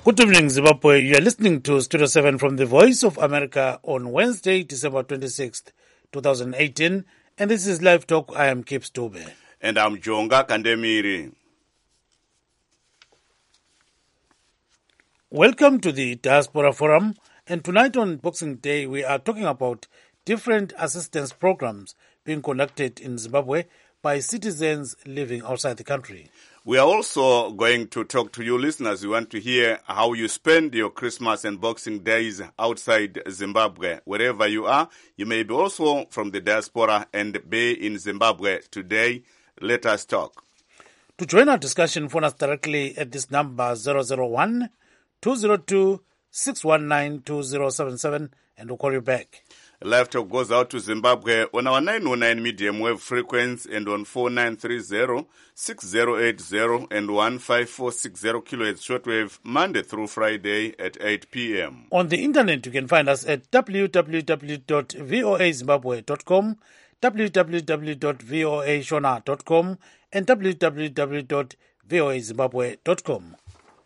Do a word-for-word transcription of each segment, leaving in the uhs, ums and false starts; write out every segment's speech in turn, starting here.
Good evening, Zimbabwe. You are listening to Studio seven from the Voice of America on Wednesday, December twenty-sixth, twenty eighteen. And this is Live Talk. I am Kip Stube. And I'm Jonga Kandemiri. Welcome to the Diaspora Forum. And tonight on Boxing Day, we are talking about different assistance programs being conducted in Zimbabwe by citizens living outside the country. We are also going to talk to you listeners. We want to hear how you spend your Christmas and Boxing Days outside Zimbabwe. Wherever you are, you may be also from the diaspora and be in Zimbabwe today. Let us talk. To join our discussion, phone us directly at this number zero zero one, two zero two, six one nine, two zero seven seven and we'll call you back. Live Talk goes out to Zimbabwe on our nine oh nine medium wave frequency and on four nine three zero, six zero eight zero and one five four six zero kilohertz shortwave Monday through Friday at eight p.m. On the internet, you can find us at w w w dot voa zimbabwe dot com, w w w dot voa shona dot com and w w w dot voa zimbabwe dot com.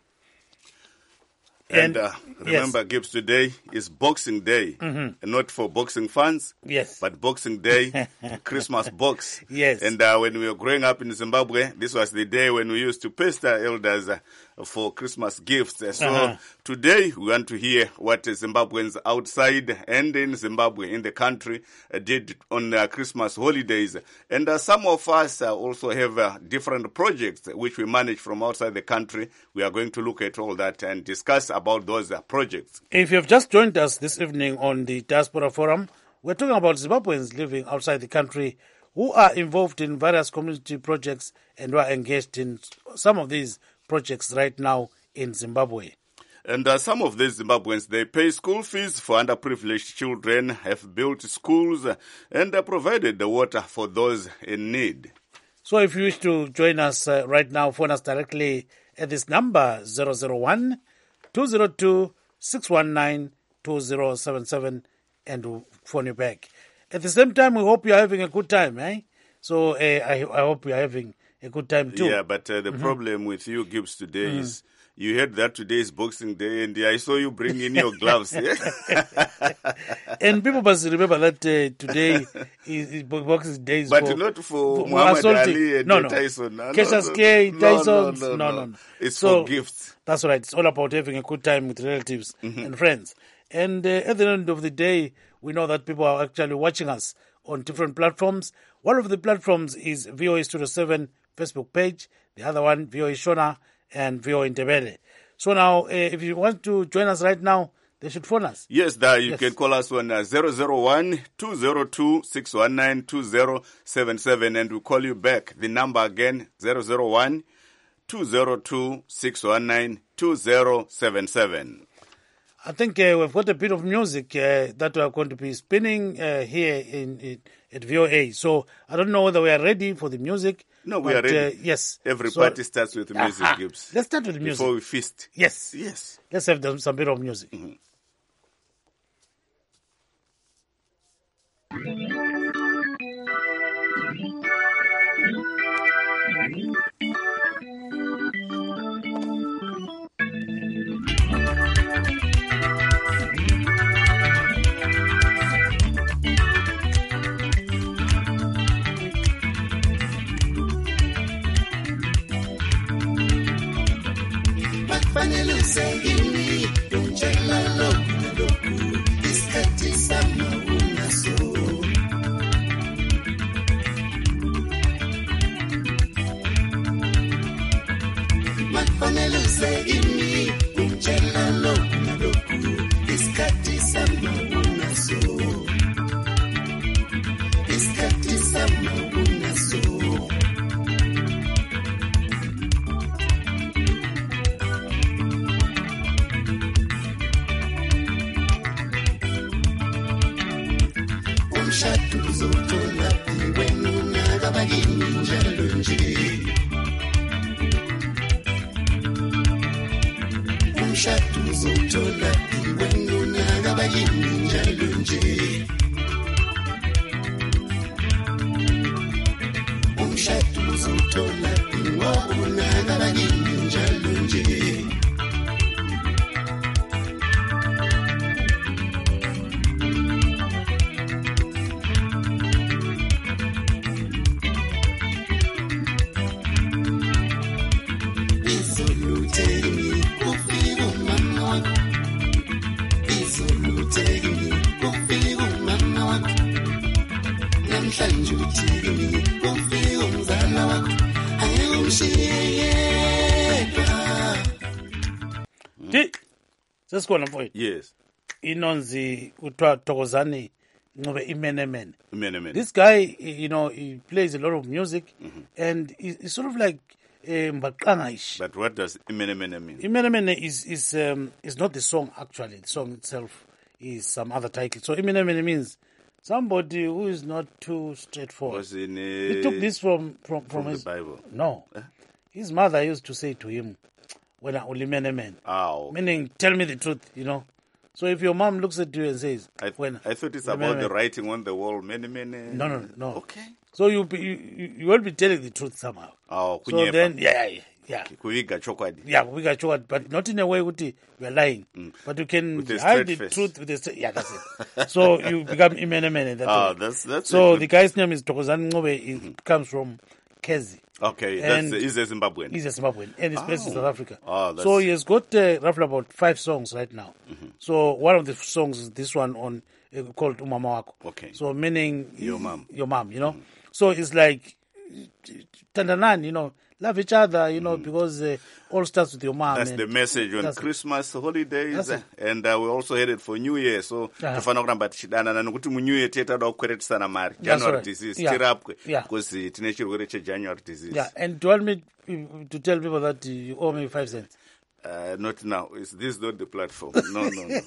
And, and uh, remember, yes. Gibbs, today is Boxing Day, mm-hmm. and not for boxing fans, yes, but Boxing Day, Christmas box. Yes. And uh, when we were growing up in Zimbabwe, this was the day when we used to pester elders uh, for Christmas gifts. So uh-huh. today we want to hear what Zimbabweans outside and in Zimbabwe, in the country, uh, did on uh, Christmas holidays. And uh, some of us uh, also have uh, different projects which we manage from outside the country. We are going to look at all that and discuss about those uh, projects. If you've just joined us this evening on the Diaspora Forum, we're talking about Zimbabweans living outside the country who are involved in various community projects and who are engaged in some of these projects right now in Zimbabwe. And uh, some of these Zimbabweans, they pay school fees for underprivileged children, have built schools, uh, and uh, provided the water for those in need. So if you wish to join us uh, right now, phone us directly at this number, zero zero one, two zero two, six one nine, two zero seven seven, and we'll phone you back. At the same time, we hope you're having a good time, eh? So uh, I, I hope you're having a good time too. Yeah, but uh, the mm-hmm. problem with you, Gibbs, today mm-hmm. is you heard that today is Boxing Day, and I saw you bring in your gloves. Yeah? And people must remember that uh, today is, is Boxing Day. But for, not for, for Muhammad assaulting. Ali and no, no. Tyson. No, Cassius no, Clay, no, Tyson. No, no, no, no, no. no. It's so, for gifts. That's right. It's all about having a good time with relatives mm-hmm. and friends. And uh, at the end of the day, we know that people are actually watching us on different platforms. One of the platforms is V O A Studio seven Facebook page. The other one, V O A Shona and V O A Ndebele. So now, uh, if you want to join us right now, they should phone us. Yes, that you yes. can call us on uh, zero zero one, two zero two, six one nine, two zero seven seven and we'll call you back. The number again, zero zero one, two zero two, six one nine, two zero seven seven. I think uh, we've got a bit of music uh, that we are going to be spinning uh, here in, in at V O A. So I don't know whether we are ready for the music. No, we but, are ready. Uh, yes. Every so, party starts with music, aha. Gibbs. Let's start with the music. Before we feast. Yes. Yes. Let's have them, some bit of music. Mm-hmm. Ti sesikhona mfowethu. Yes. Inonzi kuthiwa Thokozani Ncube Imenemene. Imenemene. This guy, you know, he plays a lot of music, mm-hmm. and he's sort of like Mbaqangaish. But what does Imenemene mean? Imenemene is is um, is not the song actually. The song itself is some other title. So Imenemene means somebody who is not too straightforward. Was in, uh, he took this from from, from, from his the Bible. No, eh? His mother used to say to him, "When I only Menemene," oh. meaning tell me the truth, you know. So if your mom looks at you and says, I, when I thought it's about the writing on the wall, many, many. No, no, no. Okay. So you you you will be telling the truth somehow. Oh, so kunyeba. Then yeah, yeah, yeah. Kuiga chokwadi. Yeah, kuiga chokwadi, but not in a way that you are lying. Mm. But you can hide the face. Truth with a yeah, that's it. So you become Imenemene. That oh, way. that's that's. So the guy's name is Thokozani Ncube. It mm-hmm. comes from Kezi. Okay, and that's, he's a Zimbabwean. He's a Zimbabwean, and he's oh. based in South Africa. Oh, that's... So he has got uh, roughly about five songs right now. Mm-hmm. So one of the songs is this one on uh, called Umama Wako. Okay. So meaning your mom, your mom, you know. Mm-hmm. So it's like Tandanan, you know, love each other, you know, mm-hmm. because uh, all starts with your mom. That's the message on Christmas it. holidays, and uh, we also headed for New Year. So tofana kuramba tichidanana nokuti mu New Year teta da kukweretisana mari. January right. disease tirapwe because tine chirwere che January disease. Yeah, and do you want me to tell people that you owe me five cents? Uh, not now. Is this not the platform? No, no, no.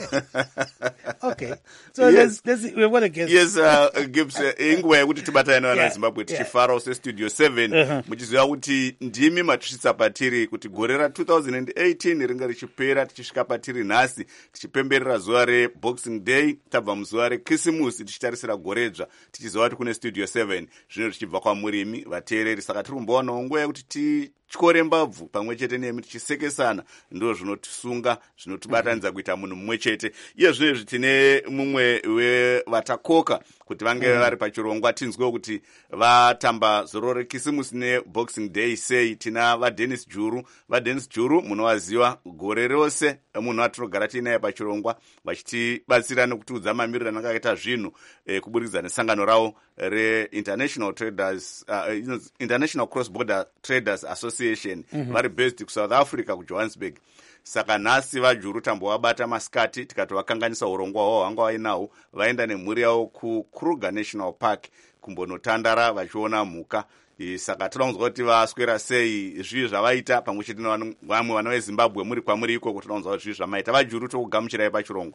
Okay. So yes. let's, let's, we've got a guest. Yes, uh, Gibbs, ingwe kuti tibatane wana Zimbabwe tichifara se studio seven. Muchiziva kuti ndimi matusvitsa patiri kuti gore ra two thousand eighteen ringa richipera tichisvika patiri nhasi tichipemberera zuva reBoxing Day tabva muzuva reKrisimusi tichitarisira goredzva tichiziva kuti kune studio seven zvino tichibva kwamurimi vateereri saka tiri kumbowana nguva yekuti ti chikore mbabvu pamwe chete nemi tichisekesana ndo zvinotisunga zvinotibatanidza kuita munhu mumwe chete. Iye zvinezvi tine mumwe wevatakoka kuti vange vari pachirongwa tinzwewo kuti vatamba zoro rekisimusi neBoxing Day sei. Tina vaDennis Juru. VaDennis Juru munovaziva gore rose munhu watinogara tiinaye pachirongwa vachitibatsira nekutiudza mamiriro anakaita zvinhu eh, kuburikidza nesangano ravo reInternational Traders uh, International Cross Border Traders Association mm-hmm. vari based kuSouth Africa kuJohannesburg. Saka nhasi vaJuru tambovabata masikati tikatovakanganisa urongwa hwavo hwanga vainawo vaenda nemhuri yavo kuKruger National Park kumbonotandara vachiona mhuka. Saka toda kunzwa kuti vaswera sei zvivi zvavaita pamwe chete nevamwe vana veZimbabwe muri kwamuri iko kuti toda kunzwa kuti zvivi zvamaita. VaJuru tokugamuchirai pachirongwa.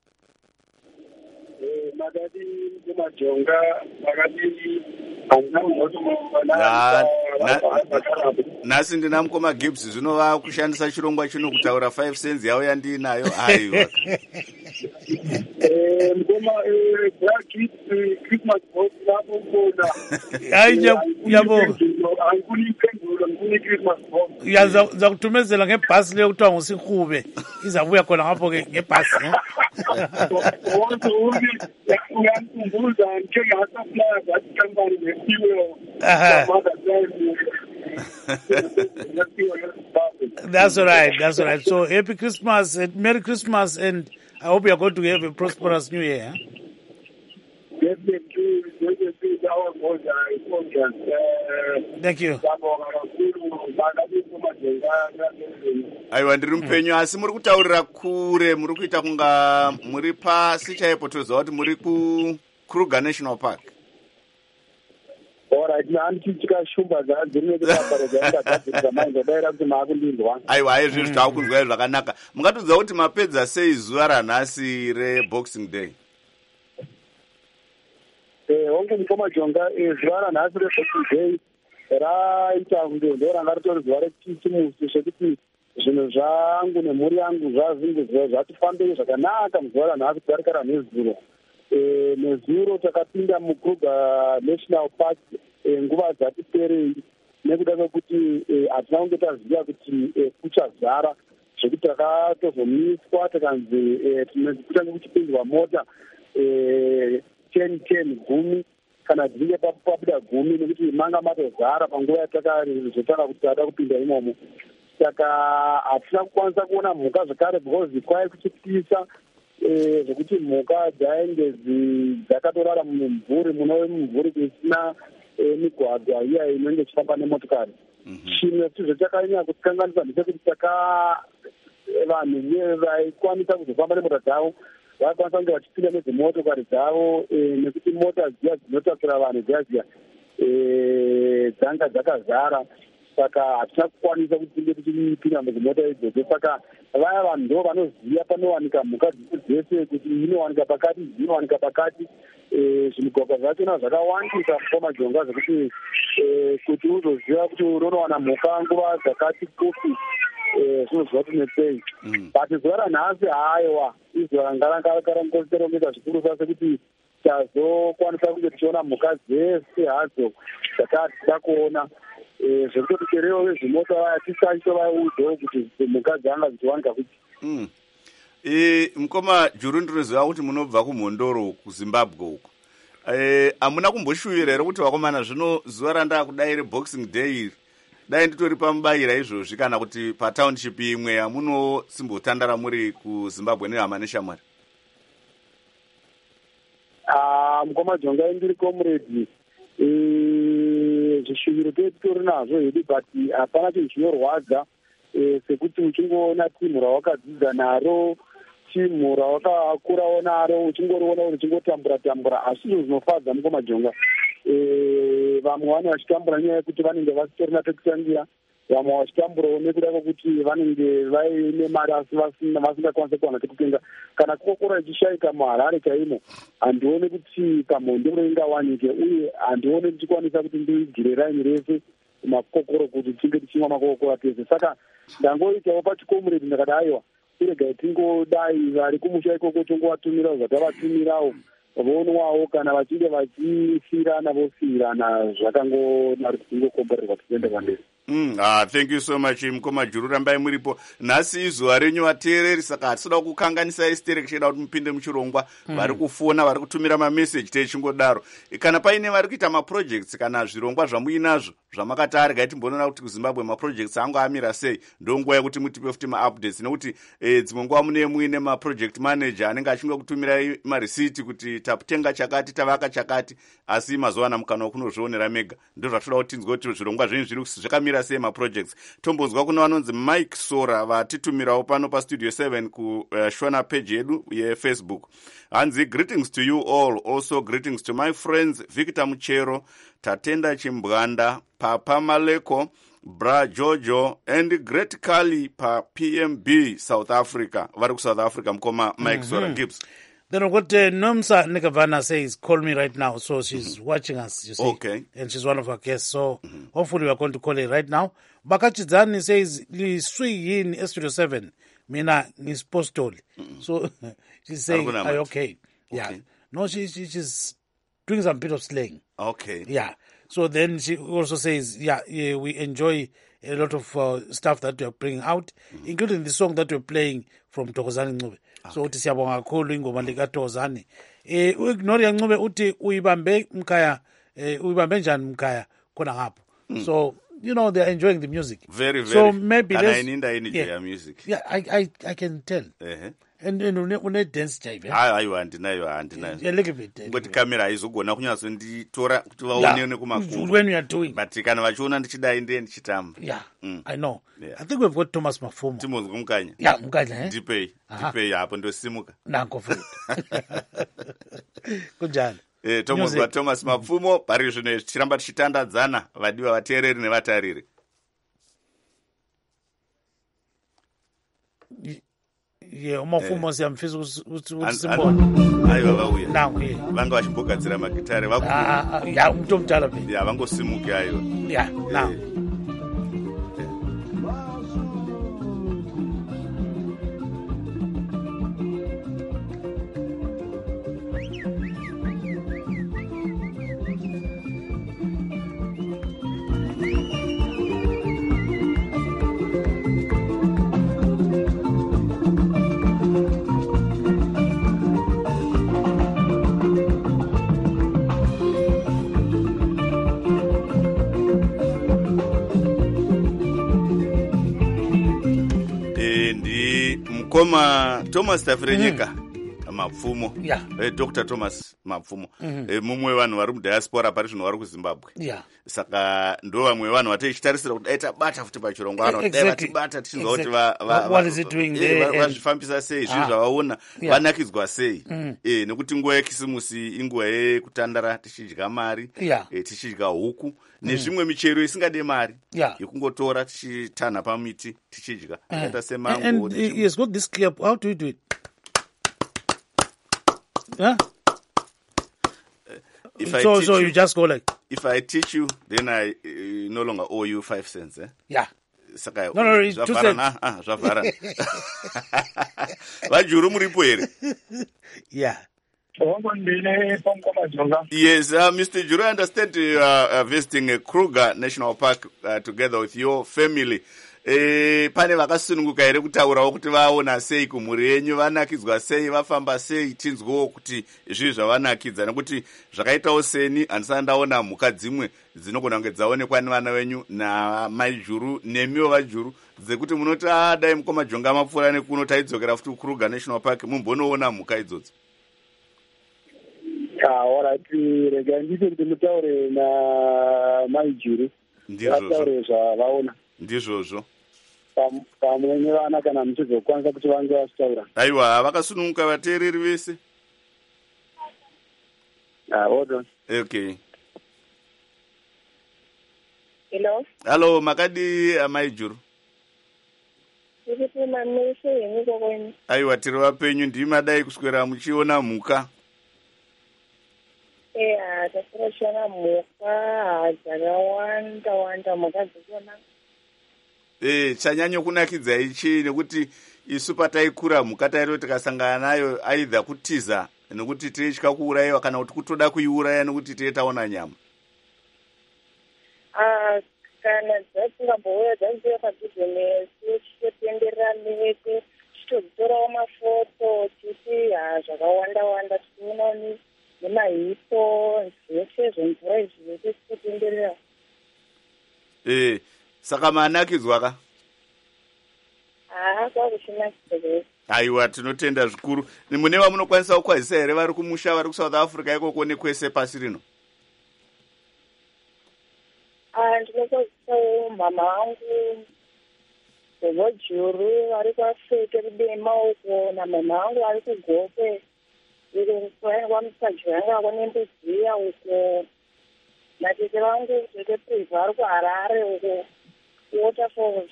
Makati kumajonga makati nhasi ndina mukoma Gibbs zvino vakushandisa chirongwa chino kutaura five cents yavo yandinayo. Aiwa mukoma Christmas box lapho khona yabo angikuni phendulo ngikuni Christmas box yaza zakuthumezela ngebhasi leyo kuthiwa nguSikhube izabuya khona ngapho ke ngebhasi ne wonke uthi uyankumbuza ngeke hasa that company nesiwe That's all right. That's all right. So happy Christmas and Merry Christmas, and I hope you are going to have a prosperous New Year. Huh? Thank you. Aiwa ndiri mupenyu asi muri kutaurira kure muri kuita kunga muri pasi chaipo toziva kuti muri kuKruger National Park. Alright, nandi tikashumba dzadzine kupapara dzakadzadzira manje daira kuti makundindwa. Aiwa ayi zvezvi takunzwa zvakanaka. Mungatodza kuti mapedza sei zuva ranhasi reBoxing Day? Eh, onke mukoma jonga zuva ranhasi reBoxing Day raita kunge ndo ranga ritori zuva rekisimusi zvekuti zvinhu zvangu nemhuri yangu zvazinge zvatifambei zvakanaka muzuva ranhasi kudarika nezuro. E, nezuro takapinda muKruger National Park e, nguva dzati perei nekuda kwekuti hatina kunge taziva kuti kuchazara zvekuti takatozomiswa takanzi tinekutange kuchipindwa mota ten ten gumi kana dzinge pabuda gumi nekuti manga matozara panguva yatakazotanga kuti tada kupinda imomo. Saka hatina kukwanisa kuona mhuka zvekare because kwai kuchipisa zvekuti mhuka dzainge dzakatorara mumvuri muno mumvuri kusina migwagwa iya inenge ichifamba nemotokari. Chimwe chizvo chakanyanya kutikanganisa ndechekuti vanhu vaikwanisa kuzofamba nemota dzavo vakwanisa kunge vachipinda nedzimotokari dzavo nekuti mota dziya dzinotakura vanhu dziya dziya dzanga dzakazara, saka hatina kukwanisa kuti tinge tichipinda mudzimota idzodzo. Saka vaya vanhu ndo vanoziva panowanika mhuka dzese kuti inowanika pakati inowanika pakati. Zvimigwagwa zvachona zvakawandisa mukomajonga zvekuti kuti uzoziva kuti unowana mhuka nguva dzakati kuti zvinoziva kuti nepei. But zuva ranhasi haiwa izuva ranga rakarongedzera zvikuru sa sekuti tazokwanisa kunge tichiona mhuka dzese hadzo dzatadzida kuona, zvekutoti kerewo vezvimota vaya tisachitovaudzawo kuti mhuka dzanga dzichiwanika kuti. E, mukoma Juru ndinoziva kuti munobva kumhondoro kuZimbabwe uko. Eh, amuna kumboshuvira here kuti vakomana zvino zuva randa kudai reBoxing Day dai nditori pamubayira izvozvi kana kuti patownship imwe amunosimbotandara muri kuZimbabwe nehama neshamwari? Ah, mukoma Jonga ndiri comrade. Eh, zvishuviro titori nazvo hedu but hapana chinhu chinorwadza sekuti uchingoona timu rawakadzidza naro, timu rawakakurawo naro, uchingoriona uri uchingotambura tambura, asi zvinhu zvinofadza mukoma Jonga. Vamwe vane vachitambura nyaya yekuti vanenge vasitorina pekutangira, vamwe vachitamburawo nekuda kwekuti vanenge vaine mari asi vasingakwanisa kuwana pekutenga. Kana kokora ichishaika muHarare chaimo, handioni kuti pamhondoro ingawanike, uye handioni tichikwanisa kuti ndigire raini rese makokoro kuti tinge tichimwa makokora tese. Saka ndangoitawo pachikomureti ndakadaiwa iregai tingodai vari kumusha ikoko tongovatumirawo zvatavatumirawo voonwawo kana vachinge vachifirana vofirana zvakangodaro tingokomborerwa tichienda pamberi. Mm, ah, thank you so much mukoma Juru, rambai muripo. Nhasi izuva renyu vateereri, saka hatinoda kukanganisa isitere tichida kuti mupinde muchirongwa. Mm. Vari kufona, vari kutumira mameseji techingodaro. Kana paine vari kuita maprojects kana zvirongwa zvamuinazvo zvamakati arega timboona kuti kuZimbabwe maprojects angu amira sei, ndonguva yekuti mutipe futi maupdates nekuti eh, dzimwe nguva mune muine maproject manager anenge achinge kutumirai marisiti kuti taputenga chakati tavaka chakati, asi mazuva ana mukana kunozvionera mega. Ndizvo zvatoda kuti tinzwe kuti zvirongwa zvenyu zviri zvakamira sei maprojects. Tombonzwa kuna vanonzi Mike Sora vatitumirawo pano pastudio seven kushona uh, page yedu yeFacebook. Hanzi greetings to you all, also greetings to my friends Victor Muchero, Tatenda Chimbwanda, Papa Maleko, Bra Jojo and Great Kali pa P M B South Africa. Vari ku South Africa mukoma Mike mm-hmm. Sora Gibbs. Then I've got uh, Nomsa Nikavana says, call me right now. So she's mm-hmm. watching us, you see. Okay. And she's one of our guests. So mm-hmm. hopefully we're going to call her right now. Bakachidzani says, Li Sui in Studio seven. Mina is postoli. Mm-hmm. So she's saying, are you okay? okay? Yeah. No, she, she she's doing some bit of slang. Okay. Yeah. So then she also says, yeah, yeah we enjoy a lot of uh, stuff that you're bringing out, mm-hmm. including the song that you're playing from Thokozani Ncube. Okay. So uthi siyabonga kakhulu ingoma lika Thokozani. Eh uIgnoria Ncube uthi uyibambe mkhaya eh uyibambe njani mkhaya khona ngapho. So you know they're enjoying the music. Very very. So maybe let's ininda energy yeah, music. Yeah, I I I can tell. Uh-huh. And and une une dance jive. Hayi hayi andinayo andinayo. A little bit. But camera ayizogona kunyazo nditora kuti vaone nekumakuru. When we are doing. But kana vachiona ndichidai ndiye ndichitamba. Yeah. Mm. I know. Yeah. I think we've got Thomas Mafumo. Timonzwa kumukanya. Yeah, mukanya eh. Dipei. Dipei hapo ndo simuka. Nanko futhi. Kunjani? Eh Thomas Thomas Mafumo pari zvino tichiramba tichitandadzana vadiwa vateereri nevatariri. Yeah, Mafumo siyamfisa ukuthi simbone. Hayi vauya. Nangu ye. Vanga vachibogadzira magitare vakuru. Ah, ya umuntu omdala vele. Yeah, vangosimuke ayo. Yeah, now. Koma Thomas Tafrenyika mm. Mapfumo, Yeah. eh, Doctor Thomas Mapfumo, mm-hmm. eh, mumwe vanhu vari mudiaspora pari zvino vari kuZimbabwe. Yeah. Saka ndo vamwe vanhu vataichitarisira kuti dai tabata futi pachirongwa ano dai Exactly. vatibata tichinzwa kuti Exactly. What- what is it doing there and- vazvifambisa sei zvii Ah. zvavaona Yeah. vanakidzwa sei. Eh, nekuti nguva yekisimusi inguva yekutandara tichidya mari, Yeah. eh, tichidya huku nezvimwe michero isingade mari Yeah. yekungotora tichitanha pamiti tichidya akaita And, semango and nezvimwe. he has got this clear. How do you do it? Yeah. If I So, teach so you, you just go like, if I teach you, then I uh, no longer owe you five cents. Eh? yeah. Saka No, no, it's two zvavarana, ah, zvavarana. Vajuru muripo here. Yeah. wangondine pamukoma jonga. Yes, uh, Mister Juru, I understand you are uh, visiting uh, Kruger National Park uh, together with your family. Eh, pane vakasununguka here kutaurawo kuti vaona sei kumhuri yenyu, vanakidzwa sei, vafamba sei, tinzwewo kuti zvii zvavanakidza, nekuti zvakaitawo seni handisati ndaona mhuka dzimwe dzinogona kunge dzaonekwa nevana venyu namai Juru nemiwo vaJuru dzekuti munoti ah, dai mukoma jonga mapfuura nekuno taidzokera futi kuKruger National Park mumbonoona mhuka idzodzo. Alright, rega nditi kuti mutaure namai Juru Ndizvozvo. vataure zvavaona Ndizvozvo. pamwe nevana kana muchizokwanisa kuti vange vachitaura. Aiwa, vakasununguka vateereri vese. Ah, hold on. Okay. Hello. Hello, makadi amai Juru. Ndikuti mamese yenyika kwenu. Aiwa, tiri vapenyu ndimadai kuswera muchiona mhuka. Eh, tasirashana mhuka dzakawanda wanda mhuka dzakona. Eh, chanyanyo kunakidza ichi nekuti isu pataikura mhuka tairo tikasangana nayo aidha kutiza nekuti tiitya kuurayiwa kana kuti kutoda kuiuraya nekuti tiye taona nyama. Ah, kana dzasingambouya dzanziva padhuze nesu tichitenderera nesu tichitodzitorawo mafoto titi ha zvakawanda wanda tichiona nemahipo zveshe zvemvura izvi zvese tichitenderera. Eh, saka manakidzwa ka? Ah, kwakuchinakidza. Aiwa, tinotenda zvikuru. Mune vamunokwanisa kukwazisa here vari kumusha vari kuSouth Africa ikoko nekwese pasi rino? Ah, ndinokwazisawo mama vangu vevaJuru vari kwaFete Rudema uko namama vangu vari kuGope iri kwamusadzi vangu ako neMbudziya uko natete vangu tete Priva vari kuHarare uko Waterfalls.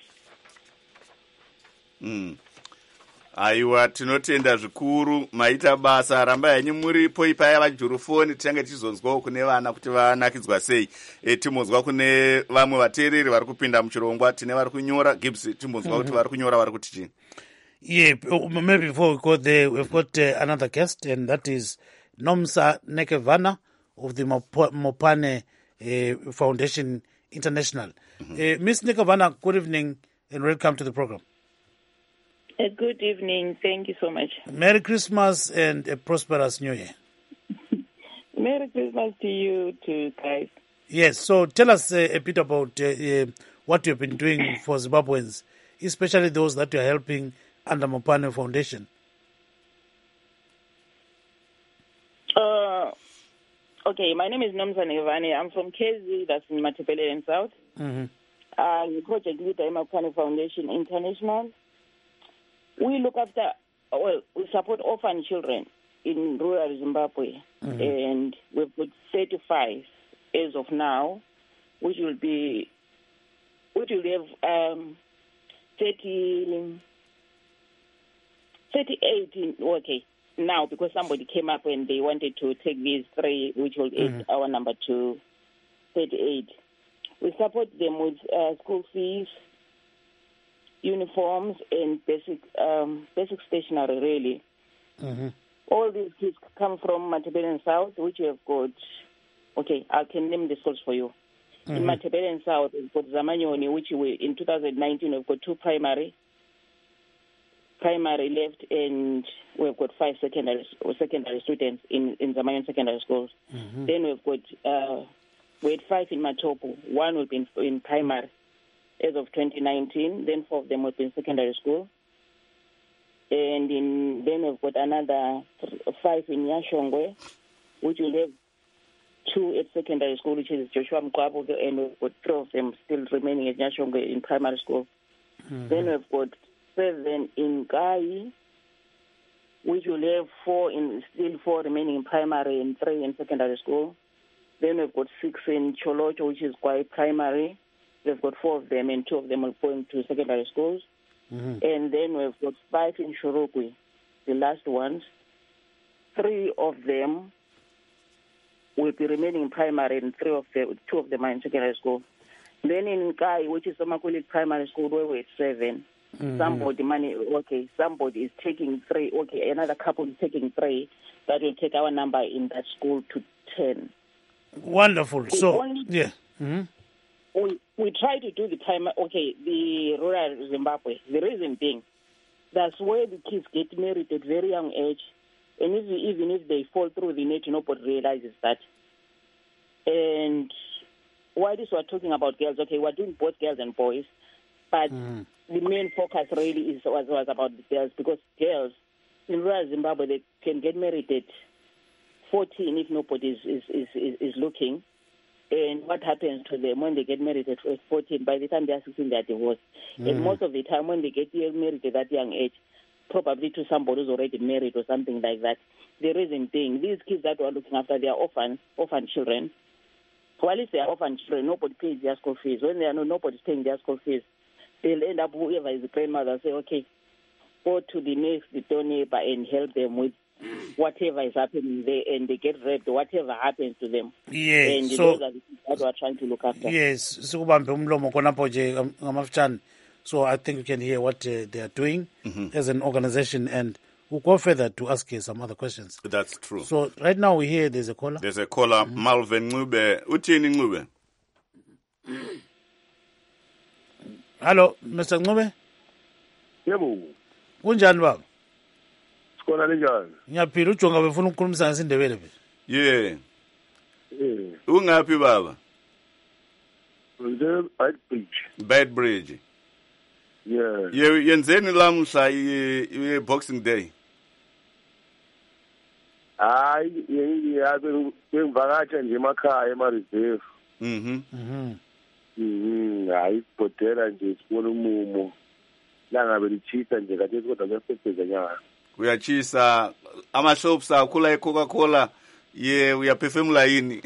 Mm. Aiwa, tinotenda zvikuru, maita basa, ramba yanyu muripo ipaya vaJuru foni tichange tichizonzwawo kune vana kuti vanakidzwa sei. E, timonzwa kune vamwe vateereri vari kupinda muchirongwa, tine vari kunyora Gibbs, timonzwa kuti vari kunyora vari kuti chini. Yeah, maybe before we go there, we've got uh, another guest, and that is Nomsa Nekevana of the Mop- Mopane uh, Foundation International. Mm-hmm. Uh, Miss Nekevana, good evening and welcome to the program. Uh, good evening. Thank you so much. Merry Christmas and a prosperous New Year. Merry Christmas to you too, guys. Yes, so tell us uh, a bit about uh, uh, what you've been doing for Zimbabweans, especially those that you're helping under Mopane Foundation. Uh, okay, my name is Nomsa Nekevana. I'm from K Z, that's in Matabeleland South. Mm-hmm. I'm project leader in Mopane Foundation International. We look after, well, we support orphan children in rural Zimbabwe, mm-hmm. and we've got thirty-five as of now, which will be, which will have um, thirty, thirty-eight, in, okay, now, because somebody came up and they wanted to take these three, which will add mm-hmm. our number to thirty-eight. We support them with uh, school fees, uniforms, and basic um, basic stationery, really. Mm-hmm. All these kids come from Matabeleland South, which we have got, okay, I can name the schools for you. Mm-hmm. In Matabeleland South, we've got Zamanyoni, which we, in two thousand nineteen, we've got two primary, primary left, and we've got five secondary secondary students in, in Zamanyoni Secondary Schools. Mm-hmm. Then we've got, uh, we had five in Matopo. One will be in, in primary as of twenty nineteen. Then four of them will be in secondary school. And in, then we've got another th- five in Yashongwe, which will have two at secondary school, which is Joshua Mkwabo, and we've got three of them still remaining at Yashongwe in primary school. Mm-hmm. Then we've got seven in Kai, which will have four in, still four remaining in primary and three in secondary school. Then we've got six in Cholocho, which is quite primary. We've got four of them, and two of them will go into secondary schools. Mm-hmm. And then we've got five in Shurukwi, the last ones. Three of them will be remaining in primary, and three of them, two of them are in secondary school. Then in Kai, which is Somakulik Primary School, where we're at seven, mm-hmm. somebody money, okay, somebody is taking three, okay, another couple is taking three. That will take our number in that school to ten. Wonderful. We so, only, yeah. Mm-hmm. We, we try to do the primary, okay, the rural Zimbabwe. The reason being, that's where the kids get married at very young age. And if, even if they fall through the net, nobody realizes that. And why this we're talking about girls, okay, we're doing both girls and boys, but mm. the main focus really is was, was about the girls, because girls in rural Zimbabwe, they can get married at fourteen if nobody is, is, is, is, is looking. And what happens to them when they get married at fourteen, by the time they are sixteen, they are divorced. Mm. And most of the time when they get married at that young age, probably to somebody who's already married or something like that. The reason being, these kids that we're looking after, they are orphan, orphan children. While if they are orphan children, nobody pays their school fees. When they are no, nobody's paying their school fees, they'll end up, whoever is the grandmother, say, okay, go to the next door neighbor and help them with whatever is happening there, and they get raped, whatever happens to them. Yes, and so those are the things that we're trying to look after. Yes, sikubambe umlomo khonapho nje ngamafutshane. So I think we can hear what uh, they are doing mm-hmm. as an organization, and we'll go further to ask you some other questions. That's true. So right now we hear there's a caller. There's a caller, mm-hmm. Malvin Ngube. Uthini Ngube? Hello, Mister Ngube? Yebo. Kunjani baba? Sikhona njani? Ngiyaphila, ujonga befuna ukukhulumisa ngesindebele phela. Yeah. Eh. Ungaphi baba? Nje Bad Bridge. Bad Bridge. Yeah. Ye yenzeni lamhla i Boxing Day. Hayi, yabe ngivakatsha nje emakhaya ema-reserve. Mhm. Mhm. Mhm, hayi ibhodela nje sibona umumo. La ngabe lichisa nje kade kodwa kuyasebenzisa nyanga. Uyachisa ama-shops akhula eCoca-Cola. Ye uyaphefemula yini?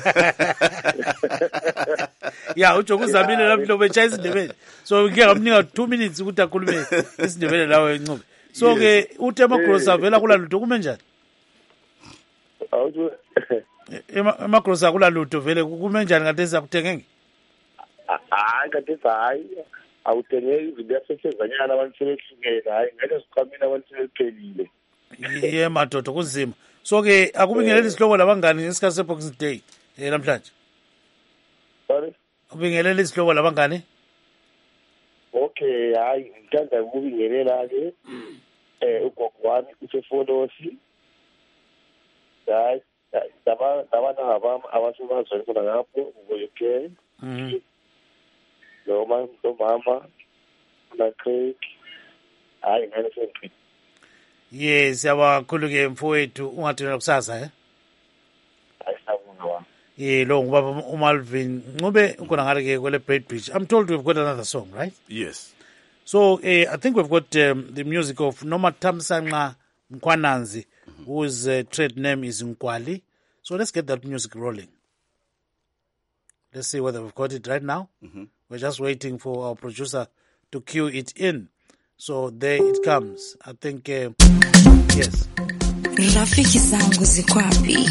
Yeah, ujonga uzamile lapho lo betshaya isindebele. So ngeke ngamnika two minutes ukuthi akhulume isindebele lawe Ncube. So ke uthe amagrosa avela kula lutho kume njani? Awuthi amagrosa kula lutho vele kume njani kade siyakuthengenge? Hayi kade hayi. Awuthengeki izinto yasesezanyana abantu sebehlukene, hayi ngeke siqhamile abantu sebephelile. Ye madoda kunzima. So ke akubingeleli isihloko labangani ngesikhathi seBoxing Day eh namhlanje. Sorry. Ubingeleli isihloko labangani? Okay, hayi ngithanda ukubingelela ke eh ugogo wami uSefolosi. Hayi, daba daba nabami abasebazweni khona ngapho U K. Mhm. Lo mama lo mama na Craig. Hayi ngane sengiqi. Yes, yabakhuluke mfowethu ungathina kusasa eh? Ayisabunga. Yeah, lo ngubaba uMalvin Ngube ukhona ngale ke kwele Bad Bridge. I'm told we've got another song, right? Yes. So uh, I think we've got um, the music of Nomathamsanqa Mkhwananzi, mm-hmm. whose uh, trade name is Nkwali. So let's get that music rolling. Let's see whether we've got it right now. Mm-hmm. We're just waiting for our producer to cue it in. So there it comes. I think, uh, yes. Rafiki zangu zikwapi?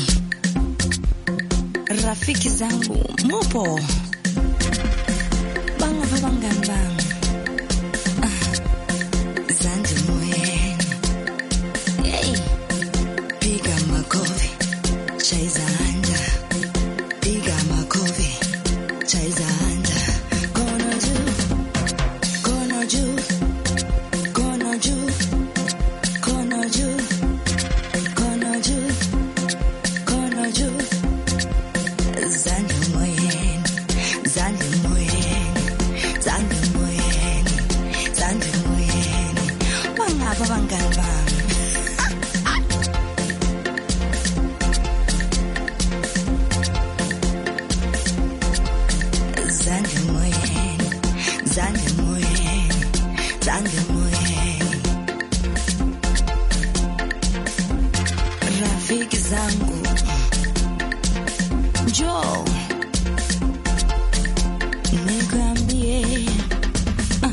Rafiki zangu mopo. Banga banga banga. Zandi moyeni. Hey. Piga makofi. Chaiza anja. Piga makofi. Chaiza anja. Kono juu. Kono juu. Kono juu. Kono juu. Kono juu. Kono juu. Zandi moyeni. Zandi moyeni. Zandi moyeni. aba bangani bami. Zandla moyeni, zandla moyeni, zandla moyeni. Rafiki zangu, njoo nikwambie, uh,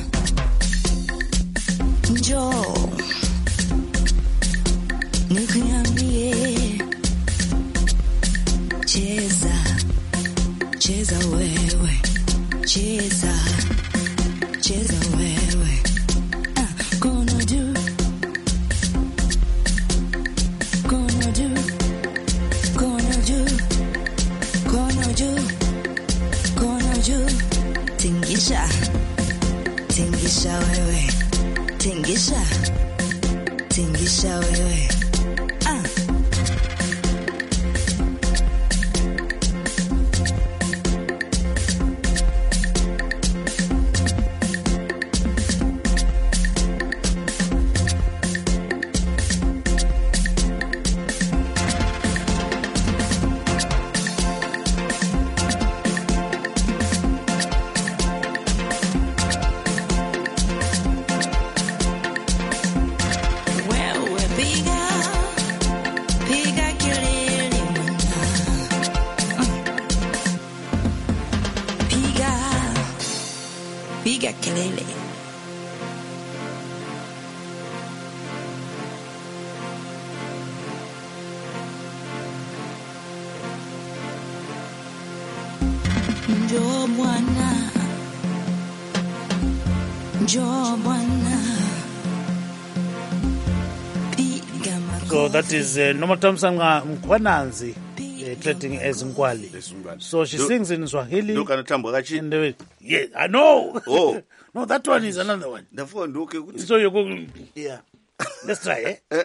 njoo nikwambie, cheza cheza wewe, cheza cheza wewe, uh, gonna do gonna do gonna do gonna do gonna do tingisha tingisha wewe, tingisha tingisha wewe, ah piga kelele. Njoo bwana, njoo bwana, piga makofi. So that is uh, Noma Thompson Mkwananzi uh, trading as Nkwali. So she Do, sings in Swahili. Look at the And the, yeah, I know. Oh. No, that one is another one. The phone, okay. So you go, yeah. Let's try, eh?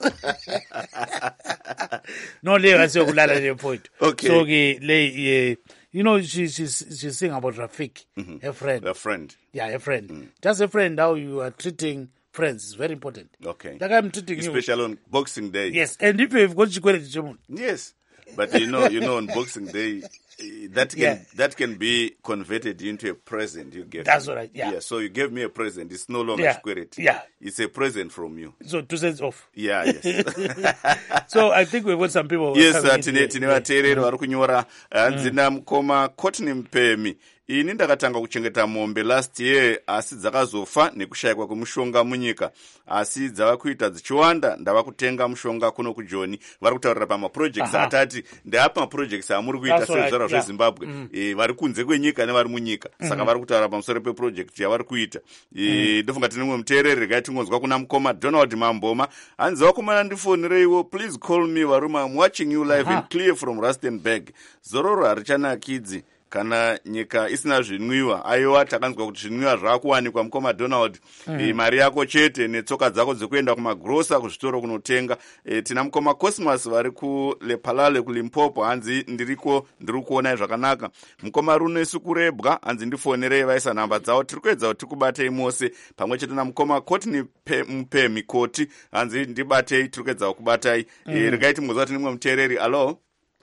No, le say kulala le point. Okay. So le, you know, she she's she's saying about Rafik, mm-hmm. her friend. A friend. Yeah, a friend. Mm. Just a friend. How you are treating friends is very important. Okay. Like I'm treating Especially you. Especially on Boxing Day. Yes, and if you've got Chikwere, yes. But you know, you know, on Boxing Day, that can yeah. that can be converted into a present. You get that's me? Right. Yeah. Yeah. So you gave me a present. It's no longer yeah. security. Yeah. It's a present from you. So two cents off. Yeah. Yes. So I think we've got some people. Yes. Tine tine vateereri vari kunyora hanzina mukoma Courtney Mpemi. Ini ndakatanga kuchengeta mombe last year asi dzakazofa nekushayikwa kwemushonga munyika asi dzava kuita dzichiwanda ndava kutenga mushonga kuno kuJoni vari kutaurira pama projects atati ndapa projects amuri kuita sezvaro zveZimbabwe e vari kunze kwenyika nevari munyika saka vari kutaura pamusoro pe project yavari kuita e ndofunga tine mumwe muteereri regai tingonzwa kuna mukoma Donald Mamboma hanzi wakomana ndifonireiwo please call me Varuma I'm watching you live and clear from Rustenburg zororo harichanakidzi kana nyika isina zvinwiwa aiwa takanzwa kuti zvinwiwa zvakuwanikwa mukoma Donald mm. e, mari yako chete netsoka dzako dzekuenda kumagrosa kuzvitoro kunotenga e, tina mukoma Cosmas vari kuLepalale kuLimpopo hanzi ndiriko ndiri kuona zvakanaka mukoma Runesu kuRebwa hanzi ndifonerei vaisa nhamba dzavo tiri kuedza kuti tikubatei mose pamwe chete namukoma Courtney Mpemi Koti hanzi ndibatei tiri kuedza kubatai mm. e, regai timuzwa kuti nimwe muteereri alo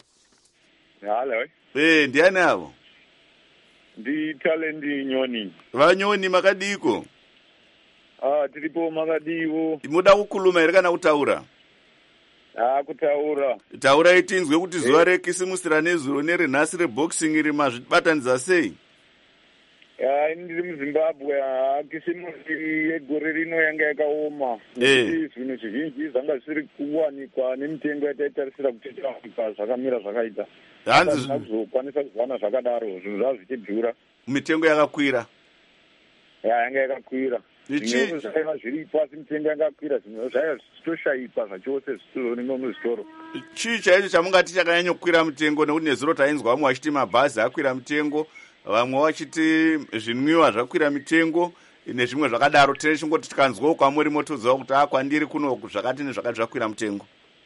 Hello. Eh, ndiani avo? Ndi Talendi Nyoni. Vanyoni makadiko? Ah, tiripo makadiwo. Muda kukuluma ere kana kutaura? Ah, kutaura. Taura itinzwe kuti zuva rekisimusira nezuro nerenhasi reboxing iri mazvibatanidza sei? Ya, ndiri muZimbabwe, kisimusi yegore rino yanga yakaoma. Eh. Zvinhu zvizhinji zvanga zvisiri kuwanikwa nemitengo yataitarisira kuti ichawanikwa zvakamira zvakaita. Hanzi zvokwanisa kuzwana zvakadaro zvinhu zvava zvichidhura. Mitengo yakakwira. Ya, yanga yakakwira. Zvimwe zvaiva zviripo asi mitengo yakakwira zvimwe zvaiva zvichitoshaikwa zvachose zvitoro nimo muzvitoro. Chii chaicho chamungati chakanyanya kukwira mitengo nekuti nezuro tainzwa vamwe vachiti mabhazi akwira mitengo vamwe vachiti zvinwiwa zvakwira mitengo nezvimwe zvakadaro tiri chingoti tikanzwa kwamuri motoziva kuti akwandiri kuno zvakati nezvakati zvakwira mitengo.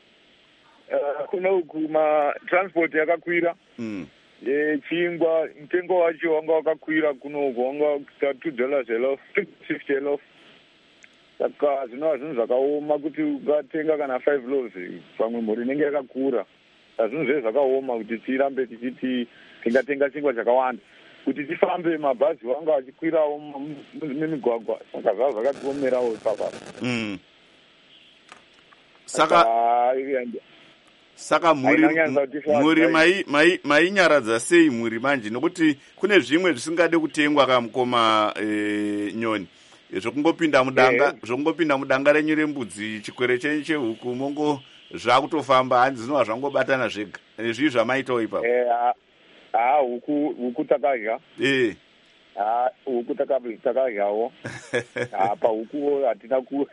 Uh, kuno kuma transport yakakwira mm. e, chingwa mtengo wacho wanga wakakwira kuno wanga kuita two dollars a loaf, two fifty a loaf. saka zvinova zvinhu zvakaoma kuti ukatenga kana five loaves pamwe mhuri inenge yakakura. Zvinhu zvezvi zvakaoma kuti tirambe tichiti tingatenga chingwa chakawanda kuti tifambe mabhazi wanga achikwirawo mumigwagwa, saka zvava zvakatiomerawo ipapa. Mm. Saka saka muri muri mai mai mainyaradza sei muri manje nokuti kune zvimwe zvisingade kutengwa kamukoma e, nyoni zvokungopinda mudanga yeah. zvokungopinda mudanga renyu rembudzi chikwere chenyu chehuku mongo zvakutofamba hanzi zvinova zvangobatana zvega nezvii zvamaitawo ipapo. Eh ah huku huku takadya eh ah huku takadyawo apa huku hatina ku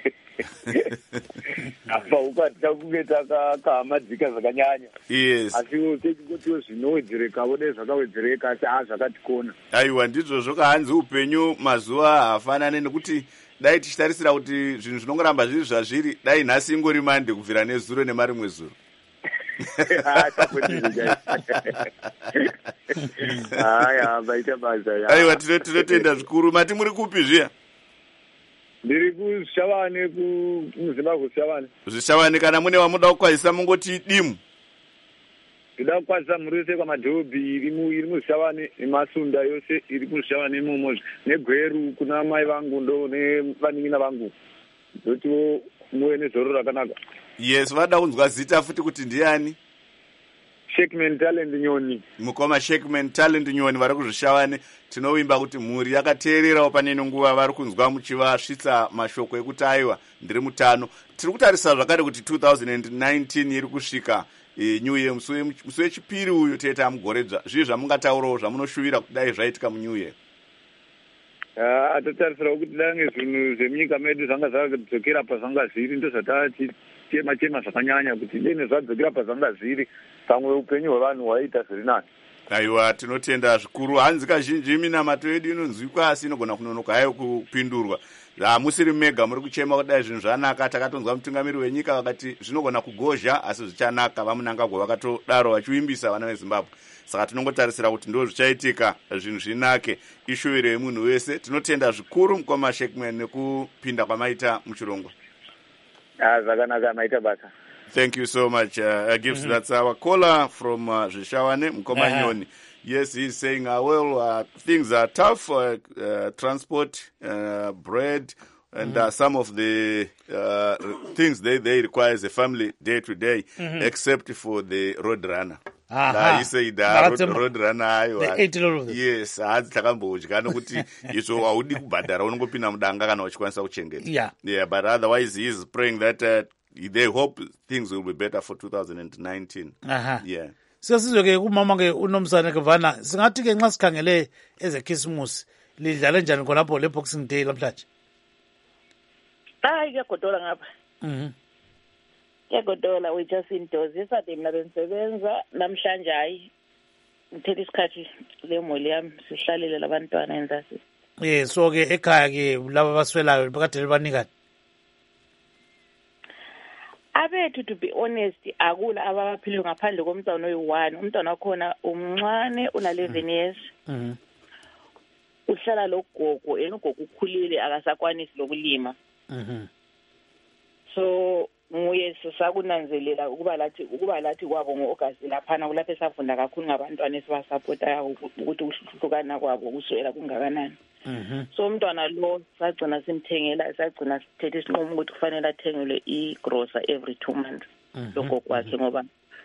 apa huku hatina kunge takamadzika zvakanyanya. Yes. Asi techingotiwo zvinowedzerekawo dai zvakawedzereka asi haa zvakatikona. Aiwa ndizvozvo kahanzi upenyu mazuva haafanane nekuti dai tichitarisira kuti zvinhu zvinongoramba zviri zvazviri dai nhasi ingori mande kubvira nezuro nemarimwe zuro. Haya baita basa. Aiwa tinotenda zvikuru. Mati muri kupi zviya? Ndiri kuZvishavane kuZimbabwe Zvishavane. Zvishavane kana mune wamuda kukwazisa mungoti dimu. Ndida kukwazisa mhuri yose kwamadhobhi iri muZvishavane nemasunda yose iri kuZvishavane imomo negweru kuna mai vangu ndo nevanin'ina vangu. Ndoti muwe nezoro rakanaka. Yes, vada kunzwa zita futi kuti ndiani? Shakeman Talent Nyoni. Mukoma Shakeman Talent Nyoni vari kuzvishavane. Tinovimba kuti mhuri yakateererawo paneno nguva vari kunzwa muchivasvitsa mashoko ekuti aiwa ndiri mutano. Tiri kutarisa zvakare kuti two thousand nineteen iri kusvika e, New Year musi wechipiri uyu teta mugoredzva. Zvii zvamungataurawo zvamunoshuvira kuti dai zvaitika muNew Year? Ah, tatarisirawo kuti dange zvinhu zvemunyika medu zvanga zvakadzokera pazvanga zviri ndozvatati chema chema zvakanyanya kuti dene zvadzokera pazvanga zviri pamwe upenyu hwevanhu hwaita zviri nani. Aiwa tinotenda zvikuru. Hanzi kazhinji minamato yedu inonzwikwa asi inogona kunonoka hayo kupindurwa. Hamusiri mega muri kuchema kudai zvinhu zvanaka. Takatonzwa mutungamiri wenyika vakati zvinogona kugozha asi zvichanaka. Vamunangagwa vakatodaro vachivimbisa vana veZimbabwe. Saka tinongotarisira kuti ndo zvichaitika zvinhu zvinake ishuviro yemunhu wese. Tinotenda zvikuru mukoma Shakeman nekupinda kwamaita muchirongwa. Ah, zvakanaka maita basa. Thank you so much. Uh, uh, Gibbs, mm-hmm. That's our caller from uh, Zvishavane, Mukoma uh-huh. Nyoni. Yes, he's saying, uh, well, uh, things are tough, uh, uh, transport, uh, bread, and mm-hmm. uh, some of the uh, things they, they require as a family day to day, mm-hmm. except for the road runner. Aha. He said uh, road, road runner. They ate a lot of them. Yes, hadzi takambodya nokuti izvo haudi kubhadhara unongopinda mudanga kana uchikwanisa kuchengeta. Yeah. Yeah, but otherwise he is praying that uh, they hope things will be better for two thousand nineteen. Aha. Yeah. Siyasizwe ke kumama ke uNomsana Kavana singathi ke nxa sikhangele ezekhisimusi lidlala njani khonapho le Boxing Day lamhlanje. Hayi kuyagodola ngapha. Mhm. Kuyagodola we just indoors. Yesterday mina bengisebenza namhlanje hayi ngithethe isikhathi lemoli yami sihlalele labantwana enzasi. Eh so ke ekhaya ke laba baswelayo bakade banikani. Abethu to be honest akula abaphile ngaphandle komntwana oyi-one. Umntwana wakhona umncane una eleven years. Mhm. Uhlala logogo enogogo ukhulile akasakwanisi lokulima. Mhm. So nguye sisakunanzelela ukuba lathi ukuba lathi kwabo ngo-August laphana kulapho esafunda kakhulu ngabantwana esibasapota ukuthi ukuhlukana kwabo kuswela kungakanani. Mhm. So umntwana lo sagcina simthengela sagcina sithethe isinqumo ukuthi kufanele athengelwe i-grocer every two months lokho kwakhe ngoba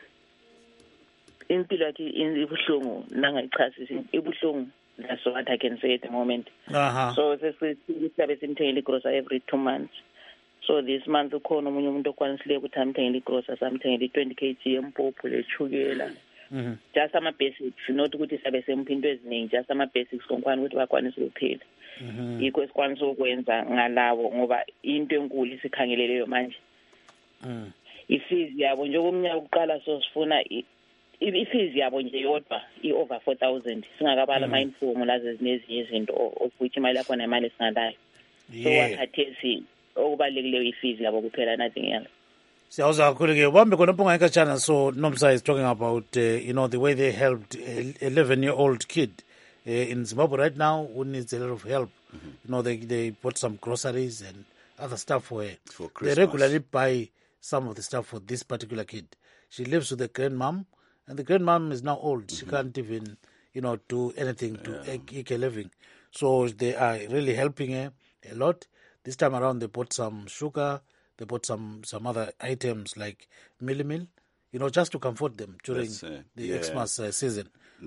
impilo yakhe ibuhlungu nangayichasisi ibuhlungu. That's what I can say at the moment. Aha. So sesisabe simthengela i-grocer every two months. So this month ukhona omunye umuntu okwanisile ukuthi amthengele i-grocer samthengele i-twenty kilograms yempuphu lechukela. Mhm. Just ama basics not ukuthi sabe semphinto eziningi just ama basics konkwana ukuthi bakwanise ukuphila. Mhm. Yikho esikwanisa ukwenza ngalawo ngoba into enkulu isikhangeleleyo manje. Mhm. Ifees yabo nje kumnyaka ukuqala so sifuna ifees yabo nje yodwa i-over four thousand singakabala ama inform lazo ezinezinye izinto ukuthi imali yakho nemali esingalayo. So wakhathesi okubalekile ifees yabo kuphela nothing else. Siyawuza kakhulu ke ubambe khonapho ngayikatshana. So Nomsa is talking about uh, you know the way they helped an eleven year old kid uh, in Zimbabwe right now who needs a lot of help. Mm-hmm. You know they they bought some groceries and other stuff for her. For They Christmas. regularly buy some of the stuff for this particular kid. She lives with the grandmom, and the grandmom is now old. Mm-hmm. She can't even, you know, do anything to yeah. eke a living. So they are really helping her a lot. This time around, they bought some sugar. They bought some, some other items like Milli Mill, you know, just to comfort them during uh, the yeah. Xmas uh, season.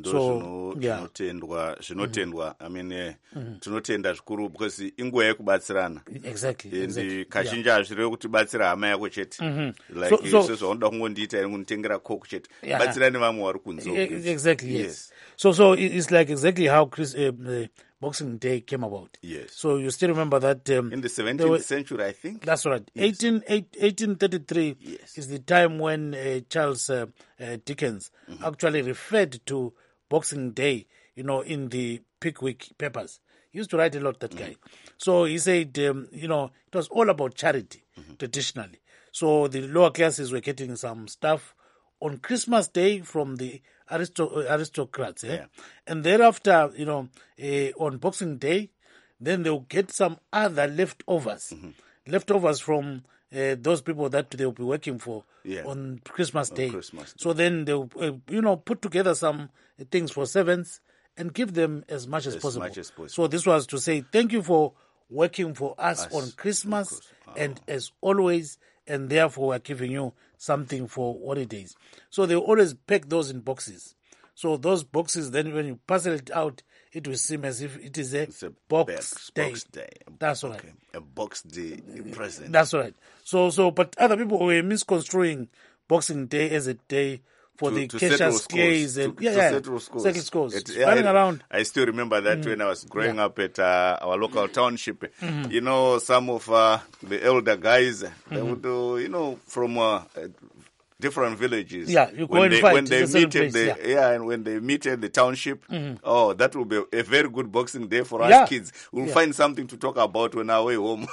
So, yeah. Zvinotendwa, zvinotendwa. I mean, uh, tinotenda zvikuru because inguva yekubatsirana. Exactly. And kazhinji hazvirevi kuti batsira hama yako chete. Like so, so, so zvaunoda kungondiita iri kunditengera coke chete. Batsirane vamwe vari kunze. Exactly, yes. yes. So, so it's like exactly how Chris, uh, uh, Boxing Day came about. Yes. So you still remember that um, in the seventeenth were, century, I think. That's right. Yes. eighteen thirty-three yes. is the time when uh, Charles uh, uh, Dickens mm-hmm. actually referred to Boxing Day, you know, in the Pickwick papers. He used to write a lot, that guy. Mm-hmm. So he said, um, you know, it was all about charity mm-hmm. traditionally. So the lower classes were getting some stuff on Christmas Day from the aristo- aristocrats. Eh? Yeah. And thereafter, you know, uh, on Boxing Day, then they'll get some other leftovers, mm-hmm. leftovers from uh, those people that they'll be working for yeah. on Christmas Day. On Christmas Day. So then they'll, uh, you know, put together some uh, things for servants and give them as much as, as possible. Much as possible. So this was to say thank you for working for us, us on Christmas, on oh. and as always, and therefore we're giving you something for holidays. So they always pack those in boxes. So those boxes, then when you parcel it out, it will seem as if it is a, it's a box, day. box day. That's right. Okay. A box day present. That's right. So, so, but other people were misconstruing Boxing Day as a day for to, the to cash clays and to, yeah, to yeah, settle scores. Settle scores. It, yeah, running I, around. I still remember that mm. when I was growing yeah. up at uh, our local township. Mm-hmm. You know, some of uh, the elder guys, mm-hmm. they would, uh, you know, from uh, different villages. Yeah, you go when and they, fight. When they meet place, the yeah. yeah, and when they meet at the township, mm-hmm. oh, that will be a very good Boxing Day for us yeah. kids. We'll yeah. find something to talk about when our way home.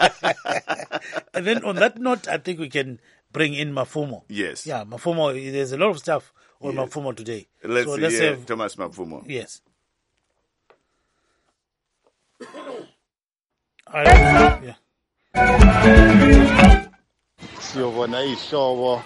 And then on that note, I think we can bring in Mafumo. Yes. Yeah, Mafumo. There's a lot of stuff on yes. Mafumo today. Let's, so see, let's yeah, have Thomas Mafumo. Yes. I, yeah. Siyobona ihlobo.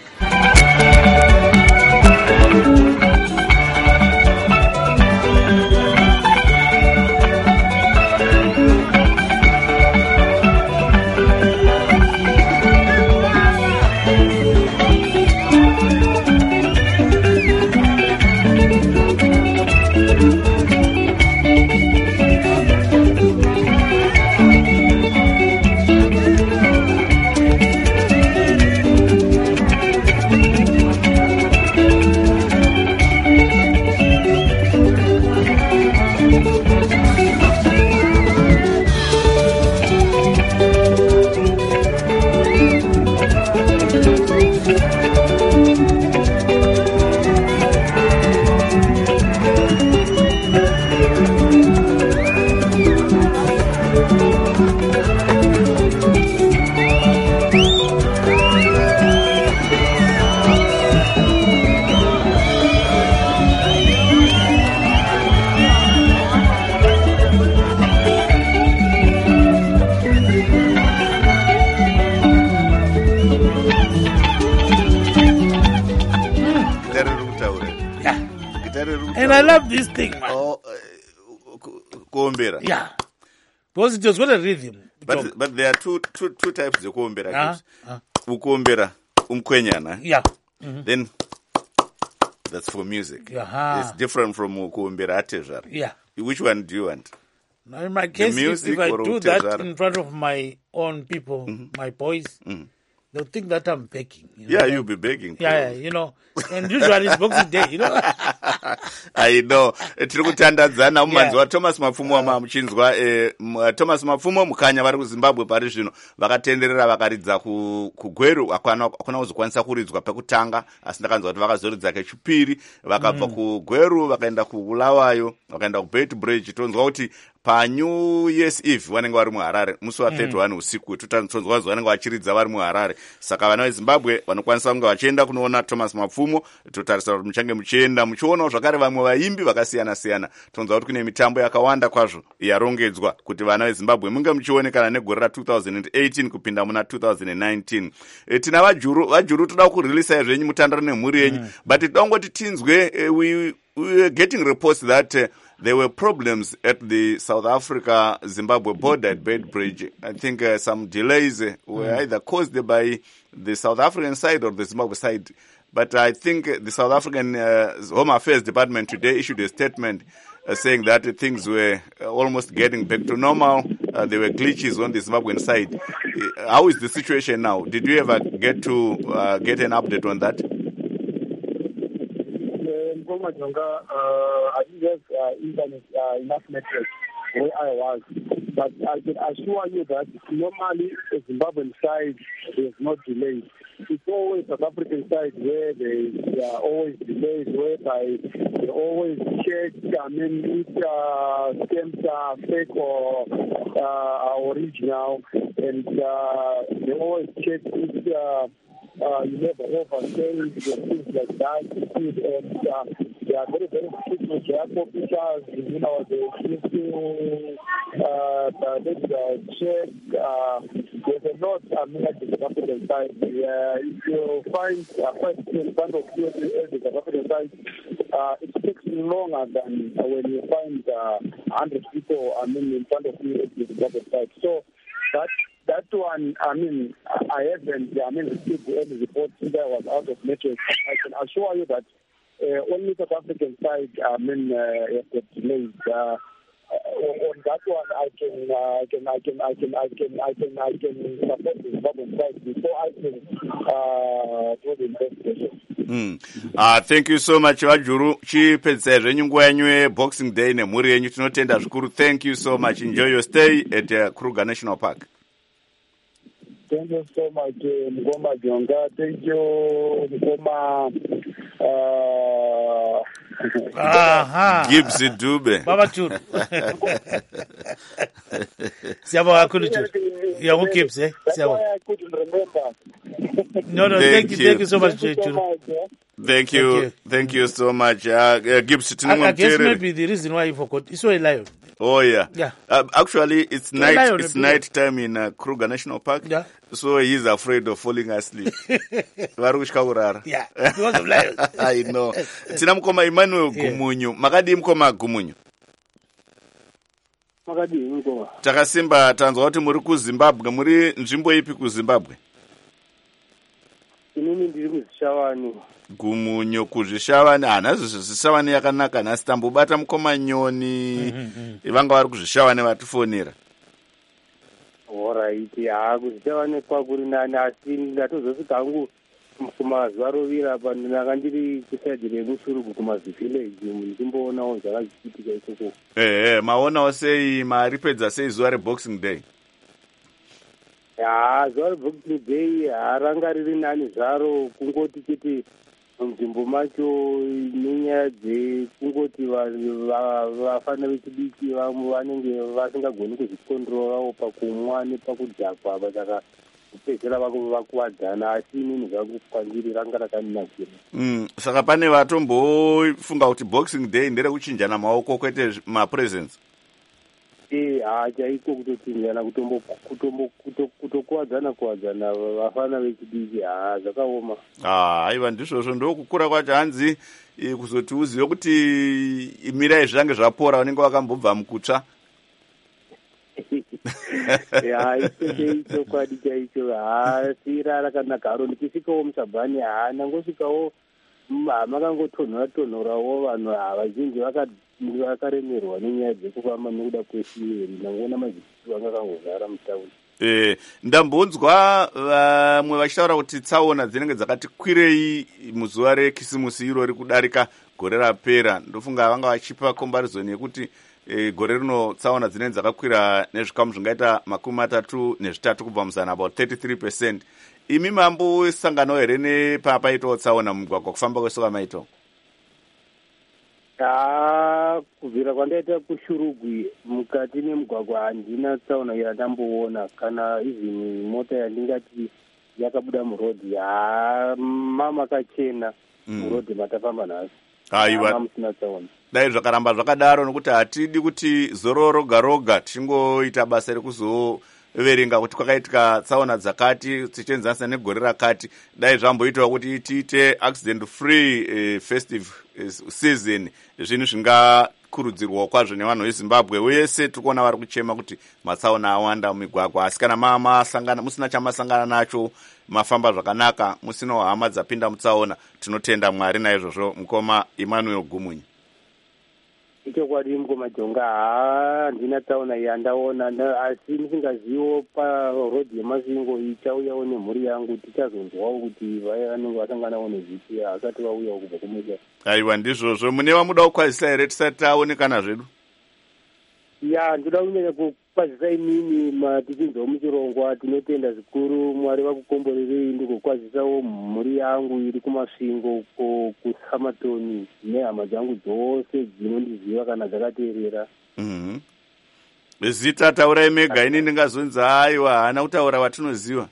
And I love this thing, man. Oh, kuombera. Yeah. Because it was got a rhythm. But, but there are two, two, two types of kuombera. Uh, uh. Ukuombera, umkwenyana. Yeah. Mm-hmm. Then, that's for music. Uh-huh. It's different from ukuombera atezhara. Yeah. Which one do you want? Now, in my case, if, if I do that in front of my own people, mm-hmm. my boys, mm-hmm. they'll think that I'm begging. You know? Yeah, you'll be begging. Yeah, yeah, you know. And usually it's Boxing Day, you know. I know. Tiri kutandadzana mumanzi wa Thomas Mafumo ama muchinzwa eh, Thomas Mafumo mukanya vari kuZimbabwe pari zvino vakatenderera vakaridza kugweru akwana akuna kuzokwanisa kuridzwa pekutanga asi ndakanzwa kuti vakazoridza kechipiri vakabva mm. kugweru vakaenda kuBulawayo vakaenda kuBeit Bridge tonzwa kuti panew year's eve vanenge vari muharare musi wa31 mm. usiku tutanzwa vanenge vachiridza vari muharare. Saka vana vezimbabwe vanokwanisa kunge vachienda kunoona Thomas Mapfumo. Totarisira kuti muchange muchienda muchionawo zvakare vamwe vaimbi vakasiyana siyana. Tonzwa kuti kune mitambo yakawanda kwazvo yarongedzwa kuti vana vezimbabwe munge muchionekana negore ra twenty eighteen kupinda muna twenty nineteen. E, tina vajuru vajuru toda kuririsa zvenyu mutandaro nemhuri yenyu mm. but tidongoti tinzwe uh, we, we were getting reports that uh, there were problems at the South Africa-Zimbabwe border at Beitbridge. I think uh, some delays uh, were mm. either caused by the South African side or the Zimbabwe side. But I think the South African uh, Home Affairs Department today issued a statement uh, saying that uh, things were uh, almost getting back to normal. Uh, there were glitches on the Zimbabwean side. Uh, how is the situation now? Did you ever get to uh, get an update on that? Jonga, uh, I didn't have uh, internet, uh, enough network where I was, but I can assure you that normally the Zimbabwean side there's no delays. It's always South African side where there are always delays, whereby they always check, I mean, if uh, stamps are fake or uh, original, and uh, they always check if uh, uh, you have a overstay and things like that. And uh, they are very, very strict with their officers. You know, they need to uh, uh, check. Uh, there's a lot, I mean, at the South African side. Uh, if you find a question in front of you at the South African side, uh, it takes longer than uh, when you find uh, one hundred people, I mean, in front of you at the South African side. So that that one, I mean, I haven't, I mean, received any reports since I was out of network. I can assure you that uh, only South African side, I mean, uh, have delays. Uh, on that one, I can, uh, I can, I can, I can, I can, I can, I can support the Zimbabwean side before I can uh, do the investigation. Mm. Uh, thank you so much, Vajuru. Chipedza zvenyu nguva yenyu yeBoxing Day nemhuri yenyu tinotenda zvikuru. Thank you so much. Enjoy your stay at uh, Kruger National Park. Thank you so much, uh, Ngoma Jonga. Thank you, Ngoma. Uh, Aha. Gibbs Dube. Baba Churu. Siyabonga kakhulu Churu. Yeah, Gibbs, eh? Siyabonga. I couldn't remember. No, no, thank, thank you, thank you so much, Churu. Churu. Thank you, thank you, thank you so much. Uh, uh, Gibbs, I, I guess maybe the reason why you forgot is a lion. Oh yeah, yeah. Uh, actually, it's so night. Lion, it's night time in uh, Kruger National Park. Yeah. So he's afraid of falling asleep. Yeah, because of lions. I know. Tina mkoma Emmanuel yeah. Gumunyu. Makadi mkoma Gumunyu. Makadi mkoma. Takasimba tanzwa kuti muri kuZimbabwe, muri nzvimbo ipi kuZimbabwe? Inini ndiri kuZishawani. Gumunyu kuzvishavani. Ah, nazo zvishavani yakanaka. Nhasi tambobata mukoma Nyoni. Mm-hmm. Ivanga vari kuzvishavani vatifonera. Alright, ha kuzvishavani kwakuri nani asi ndatozosvika hangu kumazuva rovira apa ndanga ndiri kusaidi remusurugu kumazivillage ndichimboonawo zvakachiitika ikoko. Ehe, maonawo sei, maripedza sei zuva reBoxing Day? Ya, zuva reBoxing Day haranga riri nani zvaro kungoti chete munzvimbo macho nenyaya dzekungoti vafana vechidiki vamwe vanenge vasingagoni kuzvikondirolawo pakumwa nepakudhakwa apa saka kupedzera vakuwadzana asi inini zvangu kwandiri ranga rakandinakira. Mm, saka pane vatombofunga kuti Boxing Day nderekuchinjana maoko kwete mapresents. Eh, ha chaiko kutochinjana kutombo kutombo kutokuwadzana kuwadzana vafana vechidiki ha zvakaoma. Ah, aiwa ndizvozvo ndokukura kwacho hanzi kuzoti uzive kuti mirai zvange zvapora vanenge vakambobva mukutsva. Ya, icho chokwadi chaicho ha sira rakanaka haro ndichisvikawo musabhani ha ndangosvikawo makangotonhora tonhorawo vanhu vazhinji vakaremerwa nenyaya dzekufamba nekuda kwesiveri ndangoona mazvikiti vanga kangozara mutauni. Eh, ndambonzwa vamwe vachitaura kuti tsaona dzinenge dzakati kwirei muzuva rekisimusi iro riri kudarika gore rapera. Ndofunga vanga vachipa comparison yekuti e, gore rino tsaona dzinenge dzakakwira nezvikamu zvingaita makumi matatu nezvitatu kubva muzana, about thirty-three percent. Imi mambo sangano here nepapaitawo tsaona mumugwagwa kufamba kwesoka maito? Ah, kubvira kwandaita kushurugwi mukati memugwagwa handina tsaona yandamboona, kana even mota yandingati yakabuda murodhi ha mamakachena murodhi matafamba nhasi. Aiwa, musina tsaona. dai zvakaramba zvakadaro nokuti hatidi kuti zoro roga roga tichingoita basa rekuzoverenga kuti kwakaitika tsaona dzakati tichienzanisa negore rakati. Dai zvamboitawo kuti tiite accident free eh, festive eh, season, zvinhu zvingakurudzirwa kwazvo nevanhu veZimbabwe vese. Tiri kuona vari kuchema kuti matsaona awanda mumigwagwa, asi kana mamasangana musina chamasangana nacho, mafamba zvakanaka, musina hama dzapinda mutsaona, tinotenda Mwari. Naizvozvo mukoma Emmanuel Gumunyi. Ichokwadi mukoma Jonga, handina tsaona yandaona, asi musingazivo parodhi yeMasingo ichauyawo nemhuri yangu, tichazonzwawo kuti vaya vanenge vasanganawo nezvipi asati vauyawo kubva kumuda. Aiwa, ndizvozvo. Mune vamuda kukwazisa here tisati taonekana zvedu? Ya, ndoda kunyanya kukwazisa imini matichinzwa muchirongwa. Tinotenda zvikuru, Mwari vakukomborerei ndikukwazisawo mhuri yangu iri kuMasvingo uko kuSamatoni nehama dzangu dzose dzinondiziva kana dzakateerera. Mhm. Zita taurai mega, ini ndingazonzi aiwa hana kutaura watinoziva.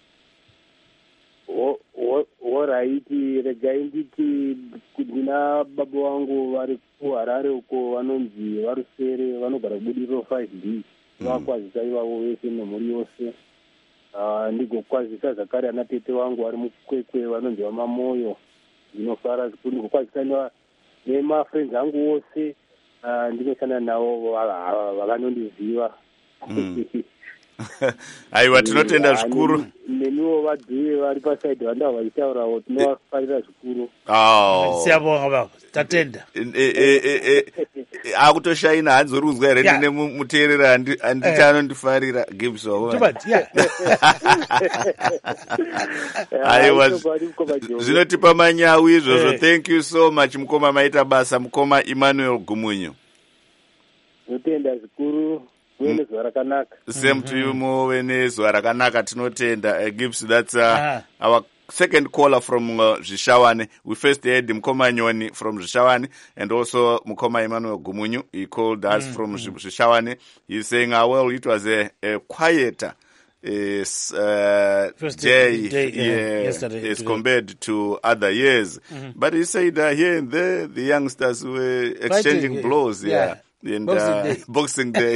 Oraiti, regai nditi ndina baba wangu vari kuHarare uko vanonzi Varusere, vanogara kubudiriro five D. Vakwazisa ivavo vese nemhuri yose. Ndigokwazisa zvakare ana tete vangu vari muKwekwe vanonzi vaMamoyo. Ndinofara zvikuru ndigokwazisa nemafriends angu ose ndinoshanda navo vakanondiziva. Aiwa, tinotenda zvikuru. Neniwo vadhuye vari pasaidi vandava vachitaurawo, tinovafarira zvikuru. Siyabonga baba, tatenda. Akutoshaina hanzi uri kuzwa here ndine muteerera handiti anondifarira Gibbs waona. Aiwa, zvinotipa manyawi izvozvo. Thank you so much mukoma, maita basa mukoma Emmanuel Gumunyu. Tinotenda zvikuru. Same to you, Mo. Zuwa rakanaka tinotenda. Uh, Gibbs, that's uh, our second caller from uh, Zhishawane. We first heard Mkoma Nyoni from Zhishawane, and also Mkoma Emmanuel Gumunyu. He called us mm-hmm. from Zhishawane. He's saying, uh, well, it was a, a quieter is uh, day, day yeah, yesterday, as compared to other years. Mm-hmm. But he said uh, here and there, the youngsters were exchanging Fighting, blows. Yeah. yeah. And, Boxing uh, Day. Boxing Day.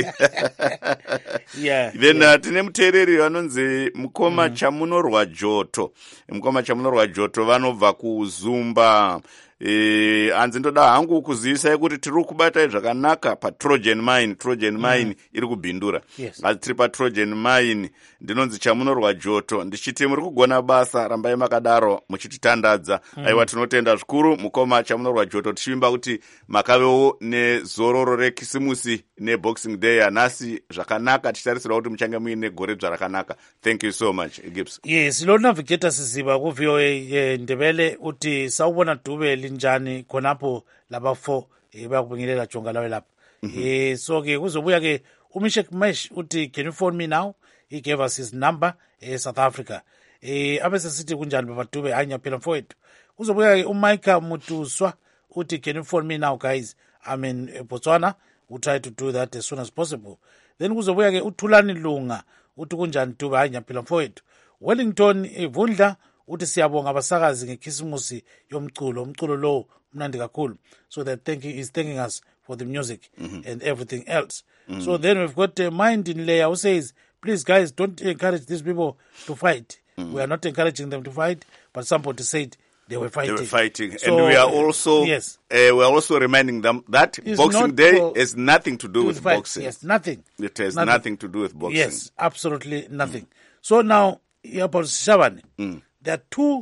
yeah. Then yeah. uh, tine muteereri vanonzi Mukoma mm. Chamunorwa Joto. Mukoma Chamunorwa Joto vanobva kuZumba. E, anzi ndoda hangu kuzivisai kuti tiri kubata zvakanaka pa Trojan Mine. Trojan Mine mm. iri kubhindura. Yes. Asi tiri pa Trojan Mine. Ndinonzi Chamunorwa Joto. Ndichiti muri kugona basa, rambai makadaro muchititandadza. Mm. Aiwa, tinotenda zvikuru Mukoma Chamunorwa Joto, tichivimba kuti makavewo nezororo rekisimusi neBoxing Day anasi zvakanaka, tichitarisira kuti muchange muine gore zvarakanaka. Thank you so much, Gibbs. Yes, lo navigator siziva ku V O A Ndebele uthi sawubona Dube linjani khonapho laba four bayakubingelela jonga lawe lapha. Eh so ke kuzobuya ke uMishek Mesh uthi can you phone me now? He gave us his number eh South Africa. Eh abese sithi kunjani baba Dube anya phela mfowethu. Kuzobuya ke uMaika Mutuswa uthi can you phone me now guys? I'm in Botswana. We'll try to do that as soon as possible. Then kuzobuya ke uThulani Lunga uthi kunjani Dube anya phela mfowethu. Wellington Ivundla uthi siyabonga abasakazi ngekhisimusi yomculo, umculo lo mnandi kakhulu. So that thanking is thanking us for the music mm-hmm. and everything else. Mm-hmm. So then we've got a uh, Mind in Leia who says, please guys, don't encourage these people to fight. Mm-hmm. We are not encouraging them to fight, but somebody said they were fighting. They were fighting. So, and we are also yes. uh, we are also reminding them that it's Boxing Day for, has nothing to do with, with boxing. Yes, nothing. It has nothing. nothing to do with boxing. Yes, absolutely nothing. Mm. So now, about Shabani, mm. there are two,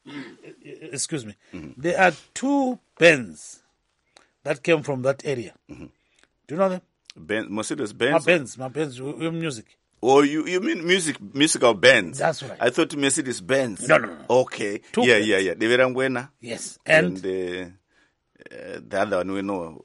excuse me, mm. there are two bands that came from that area. Mm-hmm. Do you know them? Ben, Mercedes Benz? My bands, my bands, music. Oh, you, you mean music, musical bands? That's right. I thought Mercedes Benz. No, no, no. Okay. Two yeah, bands. yeah, yeah. Deverangwena. Yes. And, and uh, uh, the other one we know.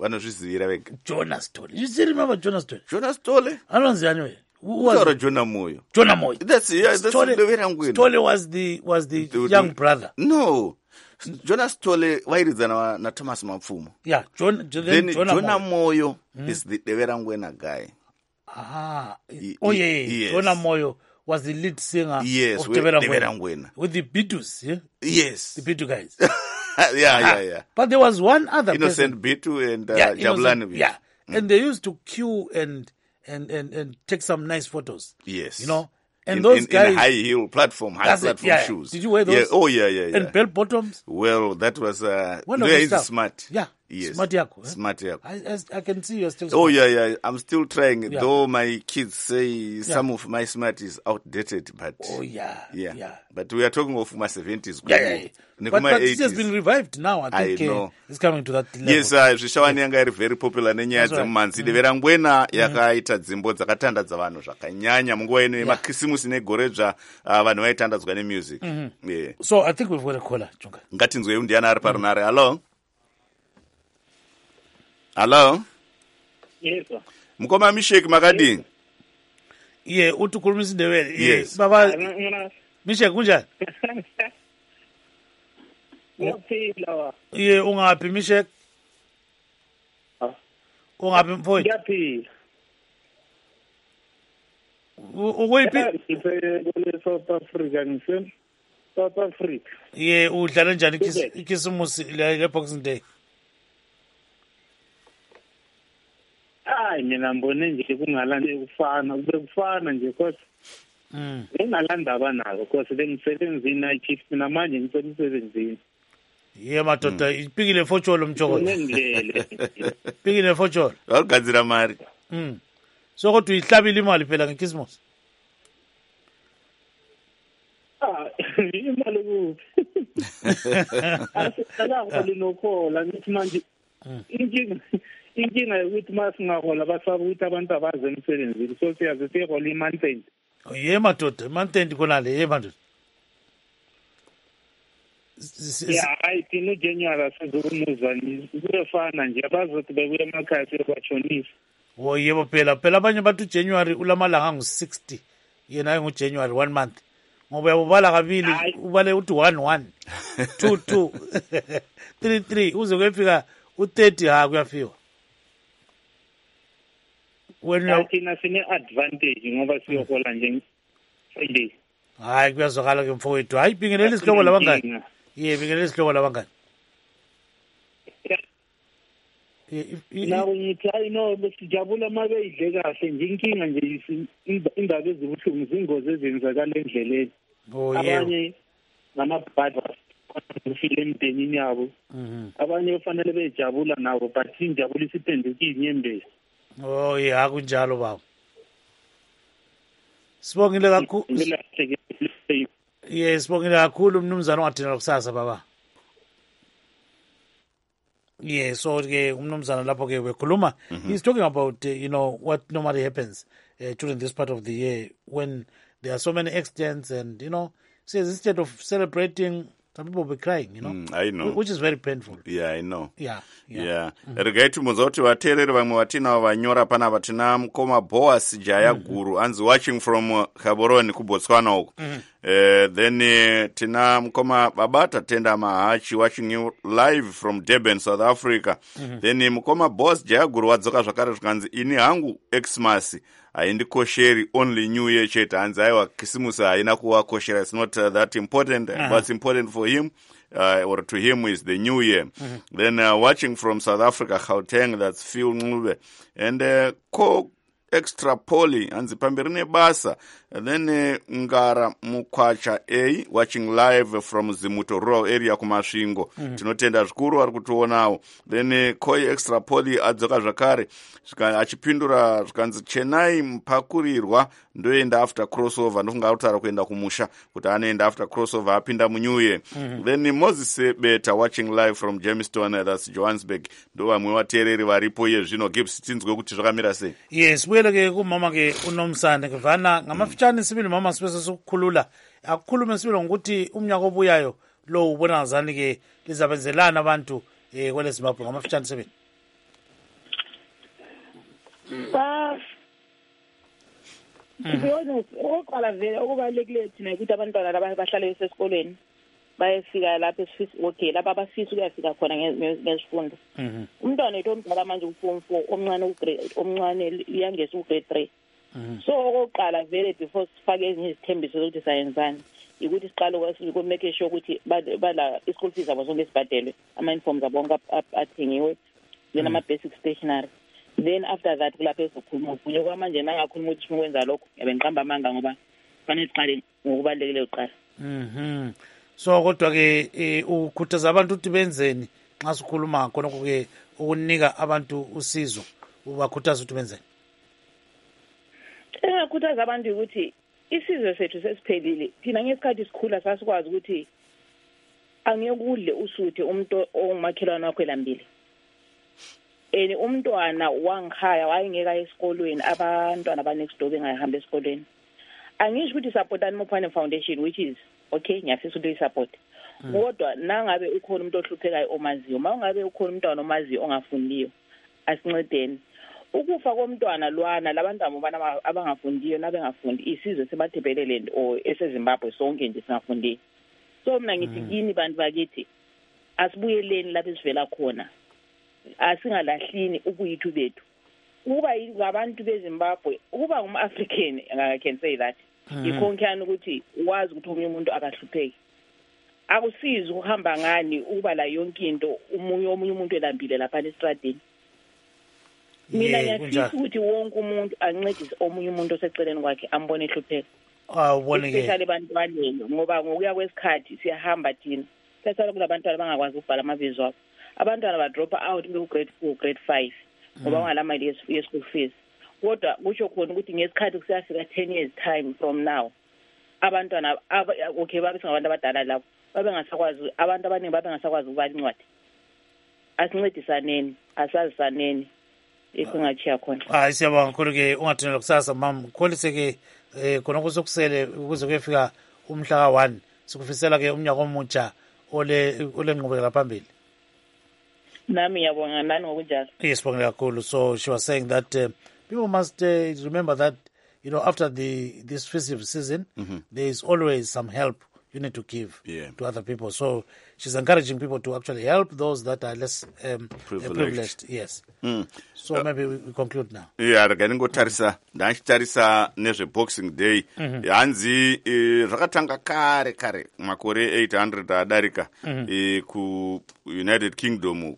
Jonas Tole. You still remember Jonas Tole? Jonas Tole? I don't know anyway. Who was it? Jonah Moyo. Jonah Moyo. That's, yeah, that's Tole, Deverangwena. Tole was the, was the, the young the, brother. No. Jonas Tole wairidzana na Thomas Mapfumo. Yeah, John, then, then Jonah, Jonah Moyo mm. is the Deverangwena guy. Ah, he, oh yeah, yeah. Yes. Jonah Moyo was the lead singer yes, of Deverangwena. With the Bitus, yeah? Yes. The Bitu guys. yeah, yeah, yeah. But there was one other Innocent person. Bitu and uh, yeah, Jabulani. Yeah, mm. and they used to queue and, and, and, and take some nice photos. Yes. You know? And in, those in, guys, in high heel platform, high platform yeah. shoes. Did you wear those? Yeah. Oh yeah, yeah, yeah. And bell bottoms. Well, that was uh, very smart. Yeah, yes, smart yako. Eh? Smart yako. I, I, I can see you're still. Smart. Oh yeah, yeah. I'm still trying. Yeah. Though my kids say yeah. some of my smart is outdated, but oh yeah, yeah, yeah. But we are talking of my seventies. Yeah, yeah, yeah. But, but it has been revived now. I think I know. Uh, it's coming to that level. Yes, uh, zvishawani yanga iri very popular nenyaya dzemumanzi. Deverangwena yakaita dzimbo dzakatandadza vanhu zvakanyanya munguva ino yemakirisimusi negoredzva vanhu vaitandadzwa nemusic. Yeah. So I think we've got a caller, Chunga. Ngatinzwei ndiani ari parunare. Hello. Hello. Yes, sir. Mukoma Mishek makadini? Yeah, utukhulumisa Ndebele. Yes. Baba Mishek kunjani? Ngiyaphila. Yeah, ungaphi Mishek? Ungaphi mfowethu? Ngiyaphila. Ukuyiphi? Ngiphe South Africa ngise South Africa. Yeah, udlala njani ikhisimusi le Boxing Day? Hayi mina mbone nje kungalande ukufana kube kufana nje because mm engalanda abanako because bengisebenzini night shift namanje ngisemsebenzini. Yeah madoda ipikile fotsholo mjoko. Nendlele. Pikile fotsholo. Awugadzira mari. Mm. So kodwa uyihlabile imali phela ngeChristmas. Ah, imali kuphi? Asalaho linokhola ngithi manje inkinga inkinga yokuthi masingahola basaba ukuthi abantu abaze emsebenzini so siyazi sihola imonth. Yeah madoda month kona le yeah madoda. Yeah, I think no January sizomuzwa kuyefana nje abazothi bekuye emakhaya sebashonisa. Oh yebo phela phela abanye bathi January ulamalanga angu sixty yena ngo January one month ngoba uyabala kabili ubale uthi one one two two three three uze kuyefika u thirty ha kuyafika. Wena thina sine advantage ngoba siyohola nje Friday. Hayi kuyazwakala ke mfowethu hayi bingelele isihlobo labangani. Yeah, bingelele isihlobo labangani. Nawe ngithi hayi no besijabula mabe idle kahle nje inkinga nje indaba ezibuhlungu zingozi ezenzakala endleleni. Abanye namabhadla ufile emndenini yabo. Abanye kufanele bejabula nabo but injabulo isiphenduka inyembezi. Oh yeah kunjalo baba. Sibongile kakhulu. Yes, sibongile kakhulu umnumzana ongathina kusasa baba. Yeah, so ke umnumzana lapho ke wekhuluma he's talking about uh, you know what normally happens uh, during this part of the year when there are so many accidents and you know says instead of celebrating some people will be crying, you know. Mm, I know. Which is very painful. Yeah, I know. Yeah. Yeah. Yeah. Mm-hmm. Regaiti muzoti vateereri vamwe vatina vanyora pana vatina mukoma Boas Jaya Guru mm-hmm. anzi watching from uh, Gaborone kuBotswana uko. Mm-hmm. Uh, then uh, tina mukoma Babata Tenda Mahachi watching you live from Durban, South Africa. Mm-hmm. Then uh, mukoma Boas Jaya Guru wadzoka zvakare zvikanzi ini hangu Xmas haindikosheri only New Year chete hanzi aiwa Christmas haina kuvakoshera. It's not uh, that important. Uh-huh. What's important for him uh, or to him is the New Year. Mm-hmm. Then uh, watching from South Africa, Gauteng, that's Phil Ngube. And uh, Ko Extra Poli hanzi pambirine basa. And then uh, Ngara Mukwacha A watching live from Zimuto rural area kumasvingo. Mm-hmm. Tinotenda zvikuru ari kutionawo. Then uh, Koi Extra Poli adzoka zvakare achipindura zvikanzi Chennai mupakurirwa ndoenda after crossover ndofunga kutaura kuenda kumusha kuti anoenda after crossover apinda muNew Year. Mm-hmm. Then Moses Beta watching live from Jamestown, that's Johannesburg. Ndo vamwe vateereri varipo iye zvino Gibbs tinzwe kuti zvakamira sei. Yes, buyele ke kumama ke uNomsane kuvana ngamafitshane sibili mama sibese sokukhulula akukhulume sibili ngokuthi umnyaka obuyayo lo ubona ngazani ke lizabenzelana abantu eh kwele Zimbabwe ngamafitshane sibili. Ba to be honest, oqala vele okubalekile thina ukuthi abantwana abahlale besesikoleni bayefika lapha esifisa okay lapha abafisa ukuyafika khona ngezifundo umntwana ethu omdala manje uform four omncane ugrade omncane uyangesa ugrade three so okokuqala vele before sifake ezinye izithembiso zokuthi sayenzani ukuthi siqala ukumake sure ukuthi bala school fees abo zonke sibhadelwe ama-informs abonke athengiwe then ama-basic stationary then after that kulapho ezokhuluma ukunye kwamanje nangakhuluma ukuthi sifuna ukwenza lokho yabe ngiqamba amanga ngoba kufanele siqale ngokubalulekile kuqala. Mhm. So kodwa ke ukhuthaza abantu ukuthi benzeni nxa sikhuluma khonokho ke ukunika abantu usizo ubakhuthaza ukuthi benzeni? Engakhuthaza abantu ukuthi isizwe sethu sesiphelile thina ngesikhathi sikhula sasikwazi ukuthi angiyekudle usuthe umuntu ongumakhelwane wakho elambile eni umntwana wangikhaya wayengeka esikolweni abantwana ba next door bengahamba esikolweni angisho ukuthi supportani Mopane Foundation which is okay ngiyafisa ukuthi support kodwa nangabe ukhona umuntu ohluphekayo omaziyo mawungabe ukhona umntwana omaziyo ongafundiyo asincedeni ukufa komntwana lwana labantu abana abangafundiyo nabengafundi isizwe sebathebelele o eseZimbabwe sonke nje singafundi so mina ngithi kini bantu bakithi asibuyeleni lapho esivela khona asingalahlini ubuyithu bethu kuba ngabantu beZimbabwe kuba ngumAfrican I can say that ikhonkani ukuthi wazi ukuthi umunye umuntu akahlupheki akusizi ukuhamba ngani uba la yonke into umunye omunye umuntu elambile lapha estradini mina ngiyafisa ukuthi wonke umuntu ancedise omunye umuntu oseceleni kwakhe ambone ehlupheka ah ubone ke especially bantwaneni ngoba ngokuya kwesikhathi siyahamba thina sesala kulabantwana bangakwazi ukubhala amabizo abo abantwana ba drop out ku grade four grade five ngoba ungalamali ye-school fees kodwa kusho khona ukuthi ngesikhathi kusiyafika ten years time from now abantwana okay babe singabantu abadala lapho babe ngasakwazi abantu abaningi babe ngasakwazi ukubala incwadi asincedisaneni asazisaneni ikungachiya khona hayi siyabonga kakhulu ke ungathonela kusasa mam kholise ke eh khona kuzokusele ukuze kuyefika umhla ka one sikufisela ke umnyaka omutsha ole ole ngqubekela phambili nami yabonga nani ngokunjalo. Yes, kakhulu. So she was saying that uh, people must uh, remember that, you know, after the this festive season, mm-hmm. there is always some help you need to give yeah. to other people. So she's encouraging people to actually help those that are less um, privileged. Uh, privileged. Yes. Mm. So uh, maybe we, we conclude now. Yeah, regarding tarisa, ndachitarisa nezve Boxing Day. Hanzi zvakatanga kare kare makore eight hundred adarika ku United Kingdom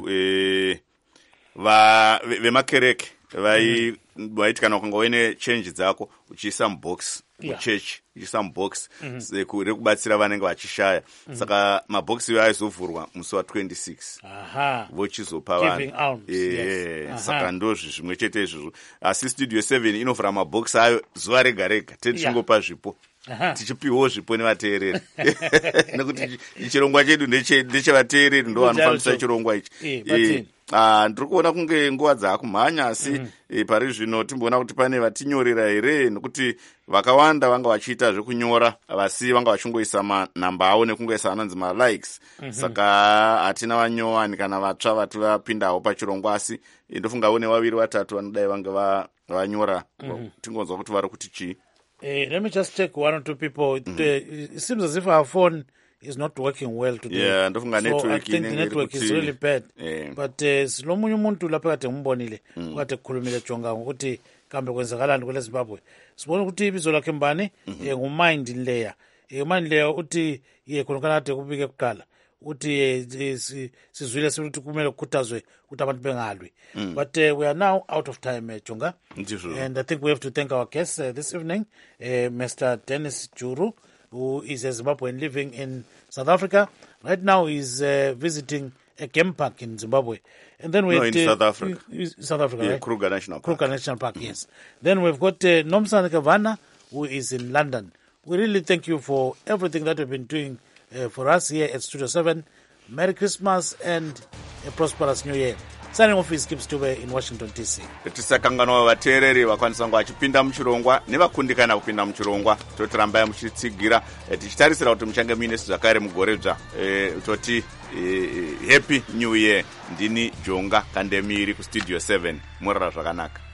va vemakereke vai vaitikana kunga wene change dzako uchiisa mubox muchurch uchiisa mubox rekubatsira vanenge vachishaya saka mabox iwo aizovhurwa musi wa twenty-six vochizopa vanhu saka ndozvi zvimwe chete izvozvo asi studio seven inovhura mabox ayo zuva rega rega tetichingopa zvipo tichipiwo zvipo nevateereri nekuti chirongwa chedu ndechevateereri ndo vanofambisa chirongwa ichi ndiri kuona kunge nguva dzaakumhanya asi mm. e, pari zvino timboona kuti pane vatinyorera here nekuti vakawanda vanga vachiita zvekunyora vasi vanga vachingoisa manhamba avo nekungoisa anonzi malikes mm-hmm. saka hatina vanyowani kana vatsva vati vapindawo pachirongwa asi ndofungawo nevaviri vatatu vanodai vange vanyora mm-hmm. tingonzwa kuti vari kuti chii. Uh, let me just check one or two people. Mm-hmm. It, uh, it seems as if our phone is not working well today. Yeah, so I think the network is really bad. Yeah. But silomunye umuntu lapha kade ngimbonile ukade kukhulumile jonga ukuthi kambe kwenzakalani kwele Zimbabwe. Sibona ukuthi ibizo lakhe mbani nguMind Layer. Mind Layer uthi ye khona kade kubike kuqala. Uthi sizwile sithi kumele ukhuthazwe ukuthi abantu bengalwi. But uh, we are now out of time uh, jonga. And I think we have to thank our guests uh, this evening, uh, Mister Dennis Juru, who is a Zimbabwean living in South Africa. Right now he's uh, visiting a game park in Zimbabwe. And then we no, in uh, South Africa. South Africa, yeah, right? Kruger National Park. Kruger National Park, yes. Then we've got uh, Nomsana Kavana, who is in London. We really thank you for everything that you've been doing uh, for us here at Studio seven. Merry Christmas and a prosperous New Year. Signing off is Kip Stube in Washington, D C. Tisakanganwa vateereri vakwanisa kunge vachipinda muchirongwa nevakundikana kupinda muchirongwa totirambai muchitsigira tichitarisira kuti muchange muine zvakare mugore dzva toti happy new year. Ndini Jonga Kandemiri kustudio seven. Murara zvakanaka.